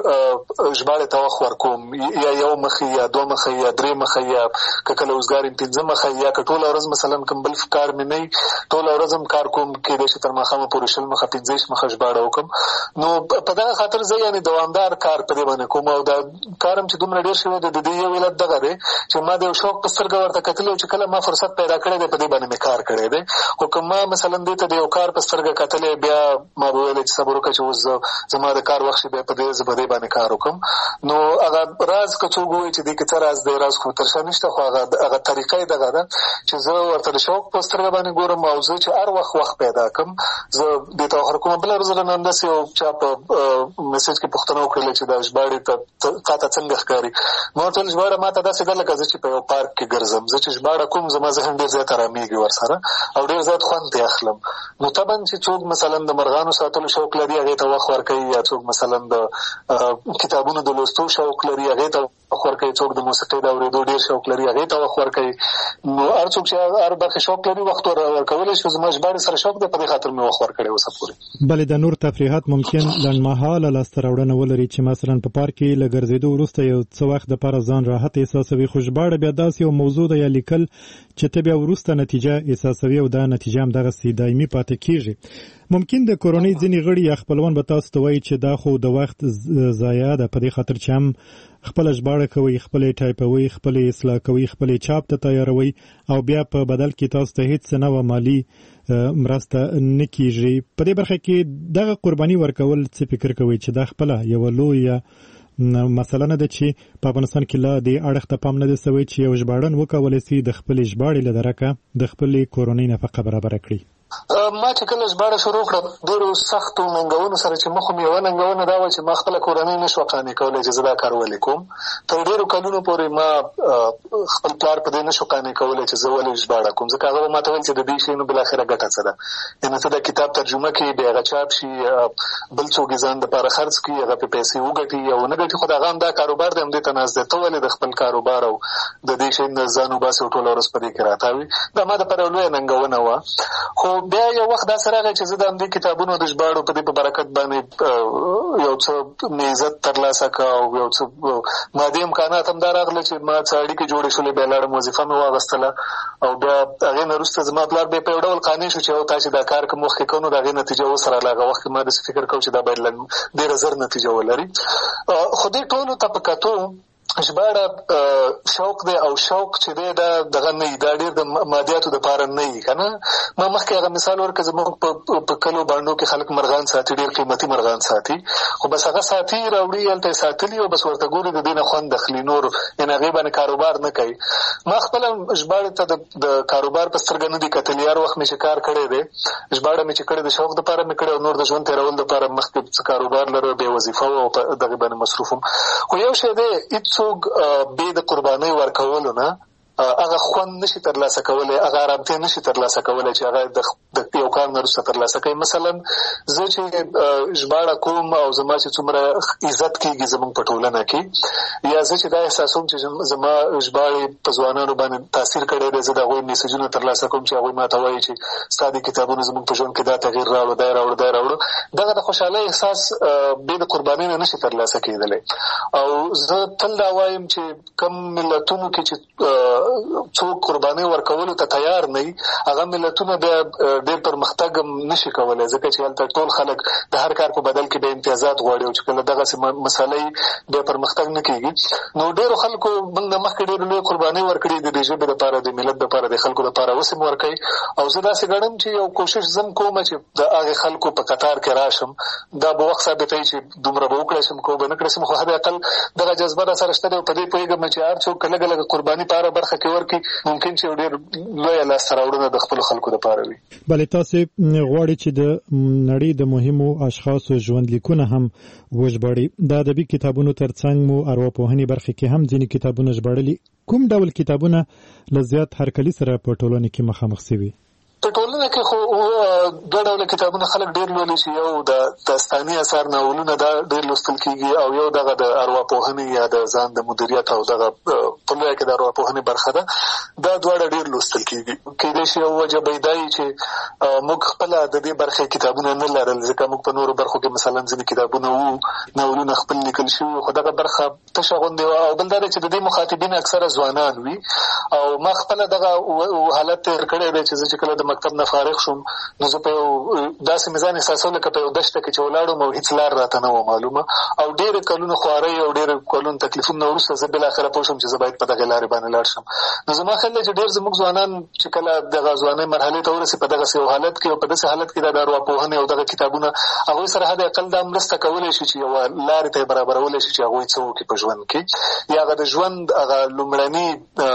ژباړې ته وخت ورکوم یا 1 مخې یا 2 مخې یا 3 مخې یا که کله اوزګار یم 5 مخې یا که ټوله ورځ مثلا کوم بل کار مې نه ټوله ورځ هم کار کوم کېدای شي تر ماښامه پورې 20 مخه 15 مخه ژباړه وکړم. نو په دغه خاطر زه یعنې دوامدار کار په دې باندې کوم او دا کار هم چې دومره ډېر شوی دی د دې یو علت دغه دی چې ما د یو شوق په سترګه ورته کتلی او چې کله ما فرصت پیدا کړی دی په دې باندې مې کار کړی دی. خو که ما مثلا دې ته د یو کار په سترګه کتلی بیا ما به ویلی چې صبر وکړه چې اوس زما د کار وخت شي بیا زه په دې باندې کار وکړم. نو هغه راز که څوک ووایي چې دې کې څه راز دی راز خو تر شا نشته خو هغه طریقه یې دغه ده چې زه ورته د شوق په سترګه باندې ګورم او زه چې هر وخت پیدا کړم زه دې ته وخت کوم. بله ورځ رانه همداسې یو چا په میسج کې پوښتنه وکړله چې دا ژباړې تا ته څنګه ښکاري. ما ورته ویل ژباړه ما ته داسې ده لکه زه چې په یو پارک کې ګرځم. زه چې ژباړه کوم زما ذهن ډېر زیات ارامېږي ورسره او ډېر زیات خوند ترې اخلم. نو طبعا چې څوک مثلا د مرغانو ساتلو شوق لري هغې ته وخت ورکوي یا څوک مثلا د کتابونو د لوستو شوق لري هغې ته وخت ورکوي څوک د موسیقۍ د اورېدو ډېر شوق لري هغې ته وخت ورکوي. نو هر څوک چې هر برخې شوق لري وخت ورکولی شي. زما ژباړې سره شوق دی په دې خاطر مې وخت ورکړی اوسه پورې. بلې د نور تفریحات ممکن لنډمهاله لاسته راوړنه ولري چې مثلا په پارک کې له ګرځېدو وروسته یو څه وخت دپاره ځان راحت احساسوي. خو ژباړه بیا داسې یو موضوع ده یا لیکل چې ته بیا وروسته نتیجه احساسوي او دا نتیجه هم دغسې دایمي پاتې کېږي. ممکن د کورنۍ ځینې غړي یا خپلوان به تاسو ته وایي چې دا خو د وخت ضایع ده په دې خاطر چې هم خپله ژباړه کوئ خپلې ټایپوئ خپلې اصلاح کوئ خپلې چاپ ته تیاروئ او بیا په بدل کې تاسو ته هېڅ څه نه مالي مرسته نه کېږي. په دې برخه کې دغه قرباني ورکول څه فکر کوئ چې دا خپله یوه لویه مسله نه ده چې په افغانستان کې لا دې اړخ ته پام نه دی سوی چې یو ژباړن وکولی سي د خپلې ژباړې له درکه د خپلې کورنۍ نفقه برابره کړي؟ ما چې کله ژباړه شروع کړه ډېرو سختو ننګونو سره چې مخ مې یوه ننګونه دا وه چې ما خپله کورنۍ نه شوه قانع کولی چې زه دا کار ولې کوم. تر ډېرو کلونو پورې ما خپل پلار په دې نه شو قانع کولی چې زه ولې ژباړه کوم، ځکه هغه به ما ته ویل چې د دې شي نو بالاخره ګټه څه ده، یعنې ته دا کتاب ترجمه کړي، بیا هغه چاپ شي، بل څوک یې ځان دپاره خرڅ کړي، هغه پرې پیسې وګټي یا ونه ګټي، خو د هغه هم دا کاروبار دی، همدې ته ناست دی. ته ولې د خپل کاروبار او د دې شي نه ځان وباسې او ټوله ورځ په دې کې راتاوي؟ دا ما دپاره لویه ننګونه وه. خو بیا یو وخت داسې راغی چې زه د همدې کتابونو د ژباړو په دې په برکت باندې یو څه مې عزت ترلاسه کړه او یو څه مادي امکانات هم دا راغله چې ما څه اړیکې جوړې شولې، بیا لاړم وظیفه مې واغېستله او بیا هغې نه وروسته زما پلار بیا په یو ډول قانع شو چې تا چې دا کار کوم وخت کې کوو نو د هغې نتیجه اوس راغله. هغه وخت کې ما داسې فکر کوم چې دا باید ډېره زر نتیجه ولري. خو دې ټولو ته په کتو ژباړه شوق دی او شوق چې دی دا دغه نه وي، دا ډېر د مادیاتو دپاره نه وي که نه. ما مخکې هغه مثال ورکړه زموږ په کلو بانډو کې خلک مرغان ساتي، ډېر قیمتي مرغان ساتي، خو بس هغه ساتي راوړي هلته یې ساتلي او بس ورته ګوري د دې نه خوند اخلي، نور یعنې هغې باندې کاروبار نه کوي. ما خپله ژباړې ته د کاروبار په سترګه نه دي کتلي. هر وخت مې چې کار کړی دی ژباړه مې چې کړې د شوق دپاره مې کړې او نور د ژوند تېرول دپاره مخکې څه کاروبار لرو، بې وظیفه وه او په دغې باندې مصروف وم. خو یو شی دی هېڅوک بې د قربانۍ ورکولو نه هغه خوند نشي ترلاسه کولی، هغه ارامتیا نشي ترلاسه کولی چې هغه د یو کار نه وروسته ترلاسه کوي. مثلا زه چې ژباړه کوم او زما چې څومره عزت کېږي زموږ په ټولنه کې، یا زه چې دا احساسوم چې زما ژباړې په ځوانانو باندې تاثیر کړی دی، زه د هغوی میسجونه ترلاسه کوم چې هغوی ما ته وایي چې ستا دې کتابونه زموږ په ژوند کې دا تغییر راوړو، دا یې راوړو، دا یې راوړو. دغه د خوشحالۍ احساس بې د قربانۍ نه نشي ترلاسه کېدلی. او زه تل دا وایم چې کم ملتونو کې چې څوک قربانۍ ورکولو ته تیار نه وي، هغه ملتونه بیا ډېر پرمختګ هم نشي کولی، ځکه چې هلته ټول خلک د هر کار په بدل کې بیا امتیازات غواړي او چې کله دغسې مسله بیا پرمختګ نه کېږي. نو ډېرو خلکو موږ نه مخکې ډېرې لویې قربانۍ ورکړي د دې ژبې دپاره، د ملت دپاره، د خلکو دپاره، اوس هم ورکوي. او زه داسې ګڼم چې یو کوشش زه هم کوم چې د هغې خلکو په قطار کې راشم. دا به وخت ثابتوي چې دومره به وکړی شم که به نه کړی شم، خو حد اقل دغه جذبه را سره شته دی او په دې پوهېږم چې هر څوک که لږه لږه قرباني په هره برخه کې ورکړي ممکن چې ډېر لویه لاسته راوړنه د خپلو خلکو دپاره وي. بلې تاسې غواړئ چې د نړۍ د مهمو اشخاصو ژوندلیکونه هم وژباړئ. د ادبي کتابونو تر څنګ مو ارواپوهنې برخې کې هم ځینې کتابونه ژباړلي. کوم ډول کتابونه له زیات هرکلي سره په ټولنه کې مخامخ شوي؟ په ټولنه کې خو دوه ډوله کتابونه خلک ډېر لولي، چې یو د داستاني اثار ناولونه دا ډېر لوستل کېږي، او یو دغه د ارواپوهنې یا د ځان د مدیریت او دغه په لویه کې د ارواپوهنې برخه ده، دا دواړه ډېر لوستل کېږي. کېدای شي یو وجه به یې دا وي چې موږ خپله د دې برخې کتابونه نه لرل، ځکه موږ په نورو برخو کې مثلا ځینې کتابونه وو، ناولونه خپل لیکل شوي، خو دغه برخه تشه غوندې وه. او بل دا دی چې د دې مخاطبین اکثره ځوانان وي، او ما خپله دغه حالت تېر کړی دی چې زه چې کله د مکتب نه فارغ شوم نو زه په یو داسې مې ځان احساسول لکه په یو دشته کې چې ولاړم او هېڅ لار راته نه وه معلومه، او ډېرې کلونو خوارۍ او ډېرې کلونو تکلیفونو نه وروسته زه بالاخره پوه شم چې زه باید په دغې لارې باندې لاړ شم. نو زما خیال دی چې ډېر زموږ ځوانان چې کله دغه ځوانۍ مرحلې ته ورسي په دغسې یو حالت کې او په داسې حالت کې د ارواپوهنې او دغه کتابونه هغوی سره حد اقل دا مرسته کولی شي چې یوه لارې ته یې برابرولی شي چې هغوی څه وکړي په ژوند کې، یا هغه د ژوند هغه لومړني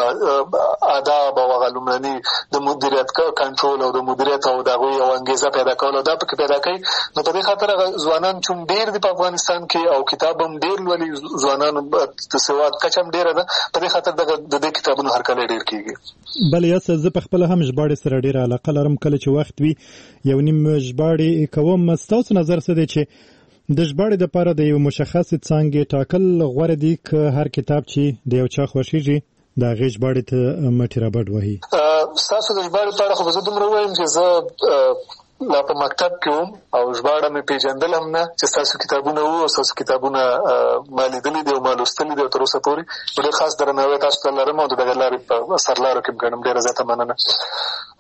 آداب او هغه لومړني د مدیریت کنټرول او د مدیریت او د هغوی یو انګېزه پیدا کول او دا پکې پیدا کوي. نو په دې خاطر هغه ځوانان چون ډېر دي په افغانستان کې او کتاب هم ډېر لولي، ځوانانو د سواد کچه هم ډېره ده، په دې خاطر د دې کتابونو هرکلی ډېر کېږي. بله یاسه زه په خپله هم ژباړې سره ډېره علاقه لرم. کله چې وخت وي یو نیم ژباړې کوم. ستاسو نظر څه دی چې د ژباړې دپاره د یو مشخصې څانګې ټاکل غوره دي که هر کتاب چې د یو چا خوښېږي د هغې ژباړې ته مټې رابډ وهي؟ ستاسو د ژباړې په اړه خو به زه دومره ووایم چې زه لا په مکتب کې وم او ژباړه مې پېژندل هم نه چې ستاسو کتابونه وو او ستاسو کتابونه ما لیدلي دي او ما لوستلي دي او تر اوسه پورې. ډېر خاص درناوی تاسو ته لرم او د دغې لارې په سرلارو کې م ګڼم. ډېره زیاته مننه.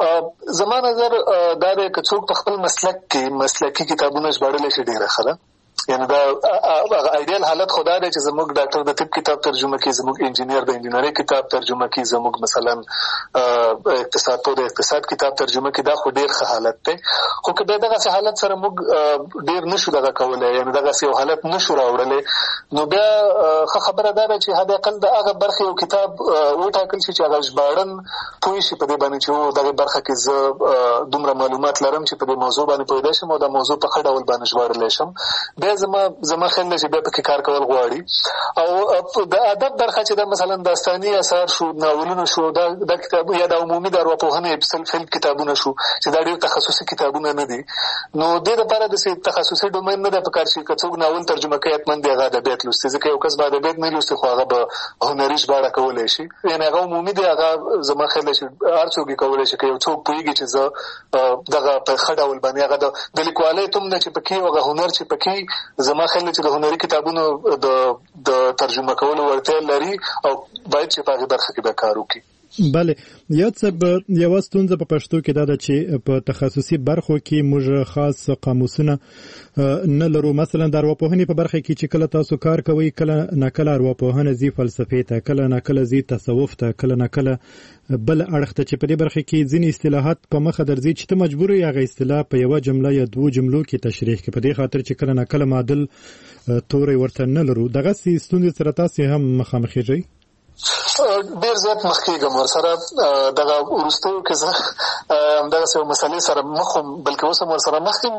زما نظر دا دی که څوک په خپل مسلک کې مسلکي کتابونه ژباړلی شي ډېره ښه ده، یعنی دا ایډیال حالت خدا دی چې زموږ ډاکټر د طب کتاب ترجمه کوي، زموږ انجینیر د انجینری کتاب ترجمه کوي، زموږ مثلا اقتصاد په د اقتصاد کتاب ترجمه کوي. دا خو ډیر ښه حالت دی. خو که به دغه حالت سره موږ ډیر نشو دغه کولای، یعنی دغه یو حالت نشو راوړلی، نو بیا ښه خبره دا ده چې حد اقل د هغه برخې یو کتاب وټاکل شي چې هغه ژباړن پوه شي په دې باندې چې دغه برخه کې زه دومره معلومات لرم چې په دې موضوع باندې پوهېدی شم او دا موضوع په ښه ډول باندې ژباړلی شم. بیا زما خیال دی چې بیا پکې کار کول غواړي. او د ادب برخه چې دا مثلا داستاني اثار شو، ناولونه شو، دا کتاب یا د عمومي د ارواپوهنې سلف هیلپ کتابونه شو چې دا ډېر تخصصي کتابونه نه دي، نو دې لپاره د تخصصي ډومین نه ده پکار چې که څوک ناول ترجمه کوي حتما د هغه ادبیات لوستي، ځکه یو کس به ادبیات نه لوستي خو هغه به هنري ژباړه کولی شي. یعنې هغه عمومي دی، هغه زما خیال دی چې هر څوک یې کولی شي. که یو څوک پوهېږي چې زه دغه په ښه ډول باندې هغه د لیکوالۍ توم نه چې پکې هغه هنر چې پکې زما خیال دی چې د هنري کتابونو د ترجمه کولو وړتیا لري او باید چې په هغې برخه کې به کار وکړي. بله، یوه ستونزه په پښتو کې دا ده چې په تخصصي برخو کې موږ خاص قاموسونه نه لرو. مثلا د ارواپوهنې په برخه کې چې کله تاسو کار کوئ، کله ناکله ارواپوهنه ځي فلسفې ته، کله ناکله ځي تصوف ته، کله ناکله بل اړخ ته، چې په دې برخه کې ځینې اصطلاحات په مخه درځي چې ته مجبور یې هغه اصطلاح په یوه جمله یا دوو جملو کې تشریح کړې، په دې خاطر چې کله ناکله معادل توری ورته نه لرو. دغسې ستونزې سره تاسې هم مخامخېږئ؟ ډیر زیات مخ کېږم ورسره. دغه وروستیو کې زه همدغسې یو مسلې سره مخ وم، بلکې اوس هم ورسره مخ یم.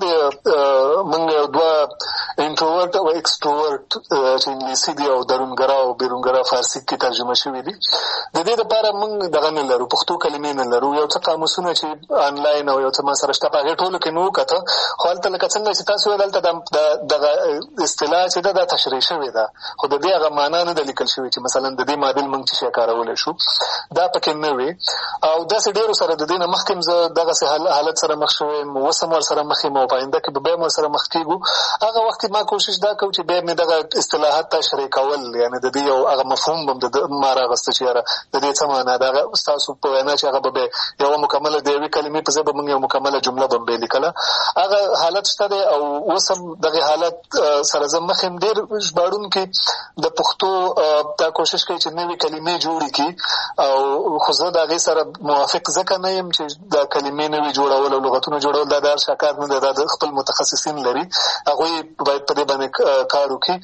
موږ یو دوه انټروورټ او ایکسټروورټ چې انګلیسي دي او درونګرا او بیرونګرا فارسي کې ترجمه شوي دي. د دې لپاره موږ دغه نه لرو، پښتو کلمې نه لرو. یو څه قاموسونه چې آنلاین او یو څه ما سره شته په هغې ټولو کې مې وکته، خو هلته لکه څنګه چې تاسو ویل هلته دغه اصطلاح چې ده دا تشریح شوې ده، خو د دې هغه معنا نه ده لیکل شوې چې مثلا د دې معادل موږ چې کارولی شو، دا پکې نه وي. او داسې ډېرو سره د دې نه مخکې زه دغسې حالت سره مخ شوی یم، اوس هم ورسره مخ یم او په آینده کې به بیا هم ورسره مخ کېږو. هغه وخت کې ما کوشش دا کوو چې بیا مې دغه اصطلاحات تشریح کول، یعنې د دې یو هغه مفهوم به ما راغسته چې یاره د دې څه معنا ده. هغه ستاسو په وینا چې هغه به یوه مکمله د یوې کلمې په ځای به موږ یو مکمله جمله به یې لیکله، هغه حالت شته دی. او اوس هم دغې حالت سره زه مخ یم. ډېر ژباړونکي د پښتو دا کوشش کوي چې نوې کلمې جوړې کړي، او خو زه د هغې سره موافق ځکه نه یم چې دا کلمې نوې جوړول او لغتونه جوړول دا د هر چا کار نه دی، دا د خپل متخصصین لري، هغوی باید په دې باندې کار وکړي.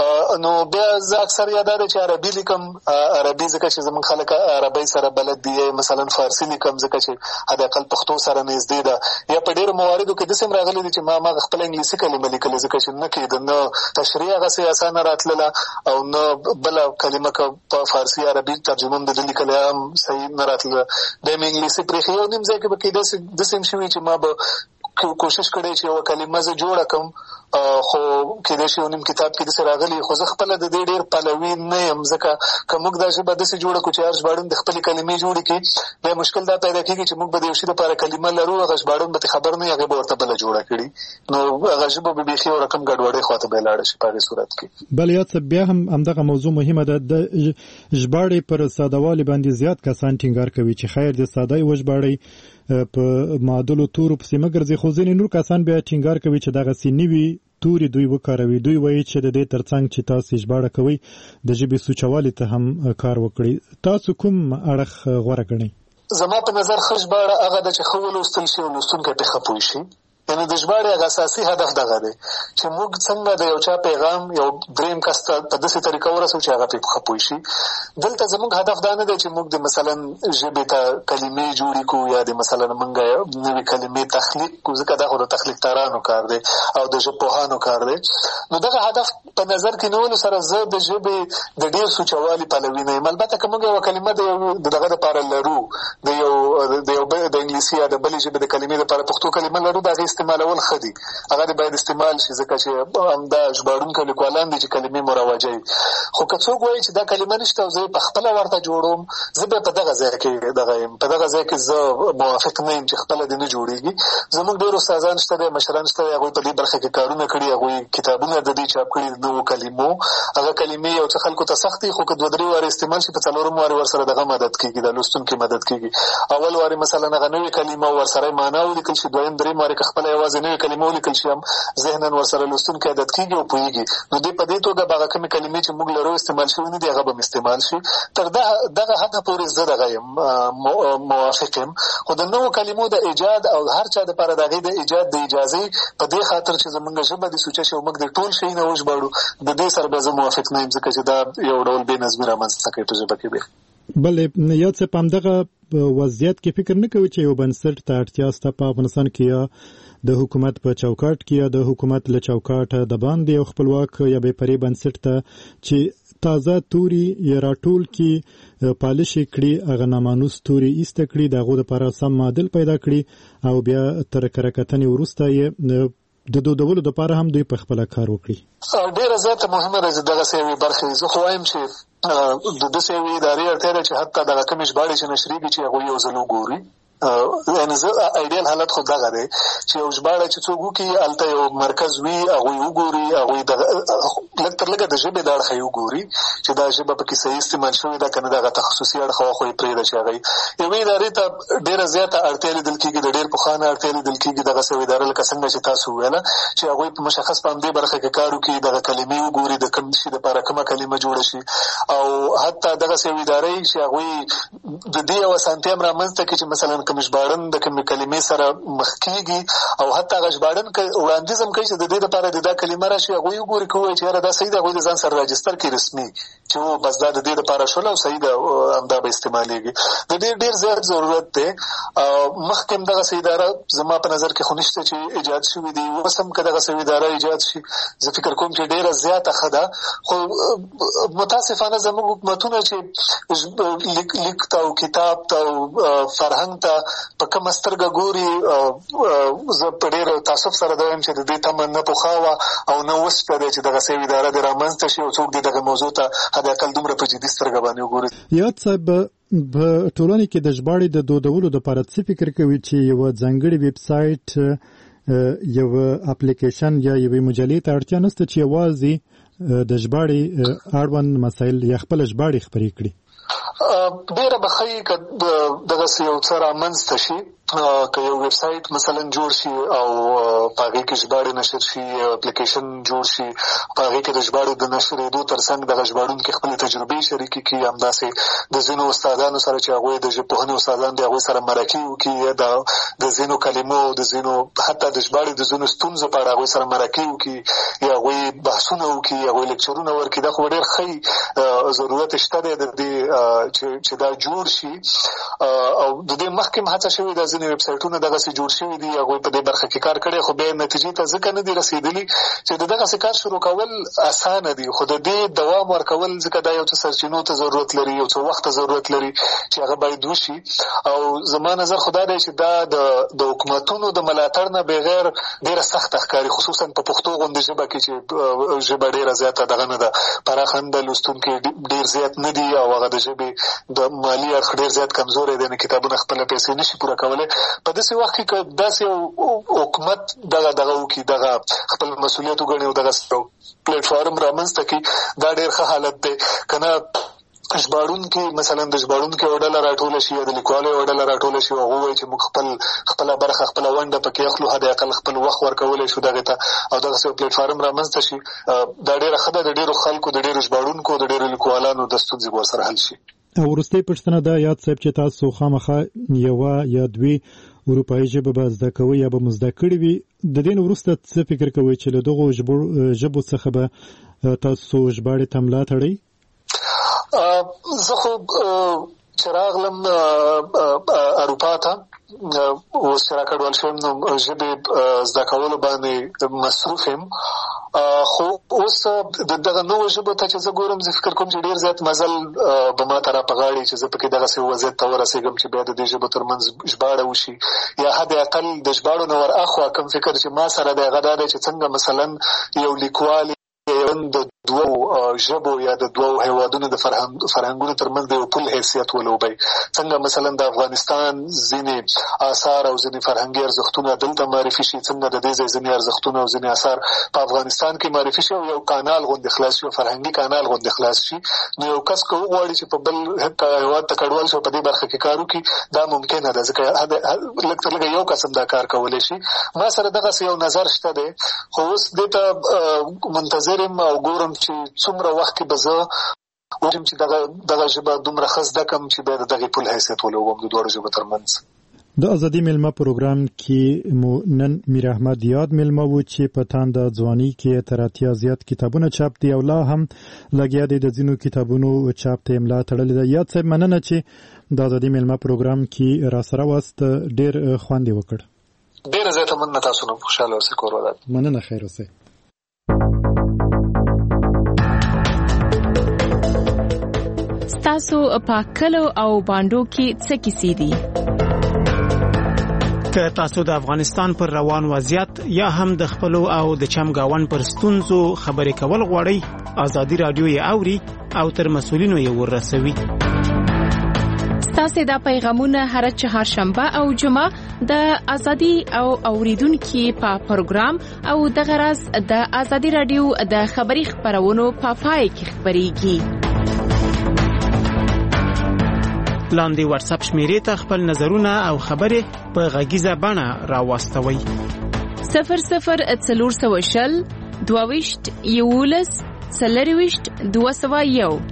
نو بیا زه اکثر یا دا دی چې عربي لیکم، عربي ځکه چې زموږ خلک عربۍ سره بلد دي، مثلا فارسي لیکم ځکه چې حداقل پښتو سره نږدې ده. یا په ډېرو مواردو کې داسې هم راغلي دي چې ما خپله انګلیسي کلمه لیکلې ځکه چې نه کېده، نه تشریح هغسې اسانه راتلله او نه بله کلمه که په فارسي عربي ترجمه هم د ده لیکلی هم صحیح نه راتله. بیا مې انګلیسي پرېښې. یو نیم ځای کې به داسې هم شوي چې ما به کوشش کړی چې یوه کلمه زه جوړه کړم، خو کېدای شي یو نیم کتاب کې داسې راغلي، خو زه خپله د دې ډېر پلوي نه یم. ځکه که موږ دا ژبه داسې جوړه کړو چې هر ژباړن د خپلې کلمې جوړې کړي، بیا مشکل دا پیدا کېږي چې موږ به د یو شي لپاره کلمه لرو، هغه ژباړن به خبر نه وي، هغې به ورته بله جوړه کړي، نو هغه ژبه به بیخي یو رقم ګډوډۍ خواته به یې لاړه شي په هغې صورت کې. بل یاد څه بیا هم همدغه موضوع مهمه ده. د ژباړې پر سادهوالي باندې زیات کسان ټینګار کوي چې خیر د ساده یې وژباړئ، په معادلو تورو پسې مه ګرځئ، خو ځینې نور کسان بیا ټینګار کوي چې دغسې نوي توري دوی وکاروي. دوی وایي چې د دې ترڅنګ چې تاسو ژباړه کوئ د ژبې سوچوالي ته هم کار وکړئ. تاسو کوم اړخ غوره ګڼئ؟ زما په نظر ښه ژباړه هغه ده چې ښه ولوستل شي او لوستونکی پرې ښه پوه شي. یعنې د ژباړې هغه اساسي هدف دغه دی چې موږ څنګه د یو چا پیغام یو دریم کس ته په داسې طریقه ورسوو چې هغه پرې ښه پوه شي. دلته زموږ هدف دا نه دی چې موږ د مثلا ژبې ته کلمې جوړې کړو یا د مثلا موږ نوې کلمې تخلیق کړو، ځکه دا خو د تخلیقدارانو کار دی او د ژبپوهانو کار دی. نو دغه هدف په نظر کې نیولو سره زه د ژبې د ډېر سوچوالي پلوي نه یم. البته که موږ یوه کلمه د دغه دپاره لرو، د انګلیسي یا د بلې ژبې د کلمې دپاره پښتو کلمه لرو، د هغې استعمالول ښه دي، هغه دې باید استعمال شي، ځکه چې همدا ژباړونکي او لیکوالان دي چې کلمې مروجوي. خو که څوک وایي چې دا کلمه نشته او زه یې په خپله ورته جوړوم، زه بیا په دغه ځای کې په دغه ځای کې زه موافق نه یم چې خپله دې نه جوړېږي. زموږ ډېر استادان شته دی، مشران شته دی، هغوی په دې برخه کې کارونه کړي، هغوی کتابونه د دې چاپ کړي د نوو کلمو. هغه کلمې یو څه خلکو ته سخت دي، خو که دوه درې وارې استعمال شي، په څلورم وارې ورسره دغه مدد کېږي، د لوستونکي مدد کېږي. اول وارې مثلا هغه نوې کلمه ورسره معنا ولیکل شي، دویم درېیم وارې که خپله کله یوازې نوې کلمې ولیکل شي هم ذهناً ورسره لوستونکی عادت کېږي او پوهېږي، نو دې په دې توګه به هغه کومې کلمې چې موږ لرو استعمال شوي نه دي هغه به هم استعمال شي. تر دغه حده پورې زه دغه یم موافق یم، خو د نوو کلمو د ایجاد او هر چا دپاره د هغې د ایجاد د اجازې په دې خاطر چې زموږ ژبه دې سوچه شي او موږ د ټول شي نه وژباړو، د دې سره به زه موافق نه یم، ځکه چې دا یو ډول بې نظمي رامنځته کوي په ژبه کې. بلې یاد صاحب په همدغه وضعیت کې فکر نه کوي چې یو بنسټ ته اړتیا شته په افغانستان کې، یا د حکومت په چوکاټ کې یا د حکومت له چوکاټه د باندې یو خپلواک یا بې پرې بنسټ ته چې تازه توري یا راټول کې پالش کړي، هغه نامانوس توري ایسته کړي، د هغو دپاره سم معادل پیدا کړي او بیا تر کره کتنې وروسته یې د دودولو دپاره هم دوی په خپله کار وکړي. ډېره زیاته مهمه ده چې دغسې یوې برخې زه خو وایم چې د داسې یوې ادارې اړتیا ده چې حتی دغه کومې ژباړې چې نشرېږي چې هغوی یو ځل وګوري. یعنې زه ایډیل حالت خو دغه دی چې یو ژباړه چې څوک وکړي هلته یو مرکز وي، هغوی وګوري، هغوی لږ تر لږه د ژبې د اړخه یې وګوري چې دا ژبه پکې صحیح استعمال شوې ده که نه، دغه تخصصي اړخه خو یې پرېږده چې هغه یوې ادارې ته ډېره زیاته اړتیا لیدل کېږي، د ډېر پخوا نه اړتیا لیدل کېږي دغسې یوه اداره لکه څنګه چې تاسو وویله چې هغوی په مشخص په همدې برخه کې کار وکړي، دغه کلمې وګوري، د کوم شي دپاره کومه کلمه جوړه شي، او حتی دغسې یوې ادارې چې هغوی د دې یو اسانتیا هم رامنځته کړي چې مثلا کوم ژباړن د کومې کلمې سره مخ کېږي او حتی هغه ژباړن وړاندیز هم کوي چې د دې دپاره د دا کلمه راشي، هغوی وګوري که ووایي چې یاره دا صحیح ده، هغوی د ځان سره راجستر کړي رسمي چې بس دا د دې دپاره شوله او صحیح ده همدا به استعمالېږي. د دې ډېر زیات ضرورت دی. مخکې هم دغسې اداره زما په نظر کې خو نشته چې ایجاد شوي دي، اوس هم که دغسې اداره ایجاد شي زه فکر کوم چې ډېره زیاته ښه ده. خو متاسفانه زموږ حکومتونه چې لیک ته او کتاب ته او فرهنګ ته په کومه سترګه ګوري، زه په ډېر تعصب سره دا وایم چې د دې تمه نه پخوا وه او نه اوس شته دی چې دغسې یوه اداره دې رامنځته شي او څوک دې دغه موضوع ته حداقل دومره په جدي سترګه باندې وګوري. یاد صاحب په ټولنې کې د ژباړې د دودولو دپاره څه فکر کوي چې یوه ځانګړې ویب سایټ، یوه اپلیکیشن یا یوې مجلې ته اړتیا نشته چې یوازې د ژباړې اړوند مسایل یا خپله ژباړې خپرې کړي؟ ډېره به ښه وي که دغسې یو څه رامنځته شي، که یو ویب سایټ مثلا جوړ شي او په هغې کې ژباړې نشر شي، اپلیکیشن جوړ شي، په هغې کې د ژباړو د نشرېدو تر څنګ دغه ژباړونکي خپلې تجربې شریکې کړي، همداسې د ځینو استادانو سره چې هغوی د ژبپوهنې استادان دي هغوی سره مرکې وکړي، یا د ځینو کلمو د ځینو حتی د ژباړې د ځینو ستونزو په اړه هغوی سره مرکې وکړي، یا هغوی بحثونه وکړي، هغوی لیکچرونه ورکړي. دا خو ډېر ښه ضرورت شته دی د دې چې دا جوړ شي. او د دې مخکې هم هڅه شوې ده، ځینې ویب سایټونه دغسې جوړ شوي دي، هغوی په دې برخه کې کار کړی، خو بیا نتیجې ته ځکه نه دي رسېدلي چې د دغسې کار شروع کول اسانه دي، خو د دې دوام ورکول ځکه دا یو څه سرچینو ته ضرورت لري، یو څه وخت ته ضرورت لري چې هغه باید وشي. او زما نظر خو دا دی چې دا د حکومتونو د ملاتړ نه بغیر ډېره سخته ښکاري، خصوصا په پښتو غوندې ژبه کې چې ژبه ډېره زیاته دغه نه ده، پراخه نه ده، لوستونکي ډېر زیات نه دي او هغه د ژبې د مالي اړخ ډېر زیات کمزوری دی، نه کتابونه خپله پیسې نشي پوره کولی. په داسې وخت کې که داسې حکومت دغه وکړي، دغه خپل مسؤلیت وګڼي او دغه پلیټفارم رامنځته کړي، دا ډېر ښه حالت دی. که نه ژباړونکي مثلا د ژباړونکي یوه ډله راټوله شي یا د لیکوالو یوه ډله راټوله شي او هغه ووایي چې موږ خپله برخه خپله ونډه پکې اخلو، حداقل خپل وخت ورکولی شو دغې ته، او دغسې یو پلیټفارم رامنځته شي، دا ډېره ښه ده. د ډېرو خلکو، د ډېرو ژباړونکو، د ډېرو لیکوالانو د ستونزې به ورسره حل شي. او وروستۍ پوښتنه ده یاد صاحب چې تاسو خامخا یوه یا دوې اروپایي ژبه به زده کوئ یا به مو زده کړې وي، د دې نه وروسته څه فکر کوئ چې له دغو ژبو څخه به تاسو ژباړې ته ملا تړئ؟ زه خو چې راغلم اروپا ته، اوس چې راکډوال شوم نو ژبې زده کولو باندې مصروف یم، خو اوس دغه نوو ژبو ته چې زه ګورم زه فکر کوم چې ډېر زیات مزل به ما ته راپه غاړي چې زه پکې دغسې وضعیت ته ورسېږم چې بیا د دې ژبو تر منځ ژباړه وشي، یا حد اقل د ژباړو نه ور اخوا کوم فکر چې ما سره دی هغه دا دی چې څنګه مثلا یو لیکوال د دوه ژبو یا د دوه هیوادونو د فرهنګونو ترمنځ د یو پل حیثیت ولوبي. څنګه مثلا د افغانستان ځینې آثار او ځینې فرهنګي ارزښتونه دلته معرفي شي، څنګه د دې ځینې ارزښتونه او ځینې آثار په افغانستان کې معرفي شي او یو کانال غوندې خلاص شي، یو فرهنګي کانال غوندې خلاص شي. نو یو کس که وغواړي چې په بل هیواد ته کډوال شي په دې برخه کې کار وکړي، دا ممکنه ده ځکه لږ تر لږه یو قسم دا کار کولی شي. ما سره دغسې یو نظر شته دی، خو اوس دې ته منتظر یم او ګورم چې څومره وخت کې به زه وګورم چې دغه ژبه دومره ښه زده کړم چې بیا د دغې پل حیثیت ولوبم د دواړو ژبو ترمنځ. د ازادي میلمه پروګرام کې مو نن میر احمد یاد میلمه و چې په تانده ځواني کې تر 80 زیات کتابونه چاپ دي او لا هم لګیا دي د ځینو کتابونو چاپ ته املا تړلې ده. یاد صاحب مننه چې د ازادي میلمه پروګرام کې را سره واست، ډېر خوند وکړ. ډېره زیاته مننه، تاسو نو خوشاله اوسئ، کور ودان. مننه، خیر اوسئ. ستاسو په کلو او باندو کې څه کیسې دي؟ که تاسو د افغانستان پر روان وضعیت یا هم د خپلو او د چمګاون پر ستونزو خبرې کول غواړئ، ازادي رادیو یې اوري او تر مسؤلینو یې ورسوي. ستاسو دا پیغامونه هر چهارشنبه او جمعه د ازادي او اوریدونکو په پروګرام او د غرض د ازادي رادیو د خبري خبرونو په پای کې خبريږي. لاندې واتس اپ شمیرې ته خپل نظرونه او خبرې په غږیزه بڼه راوستوئ. 00 420 22 11 201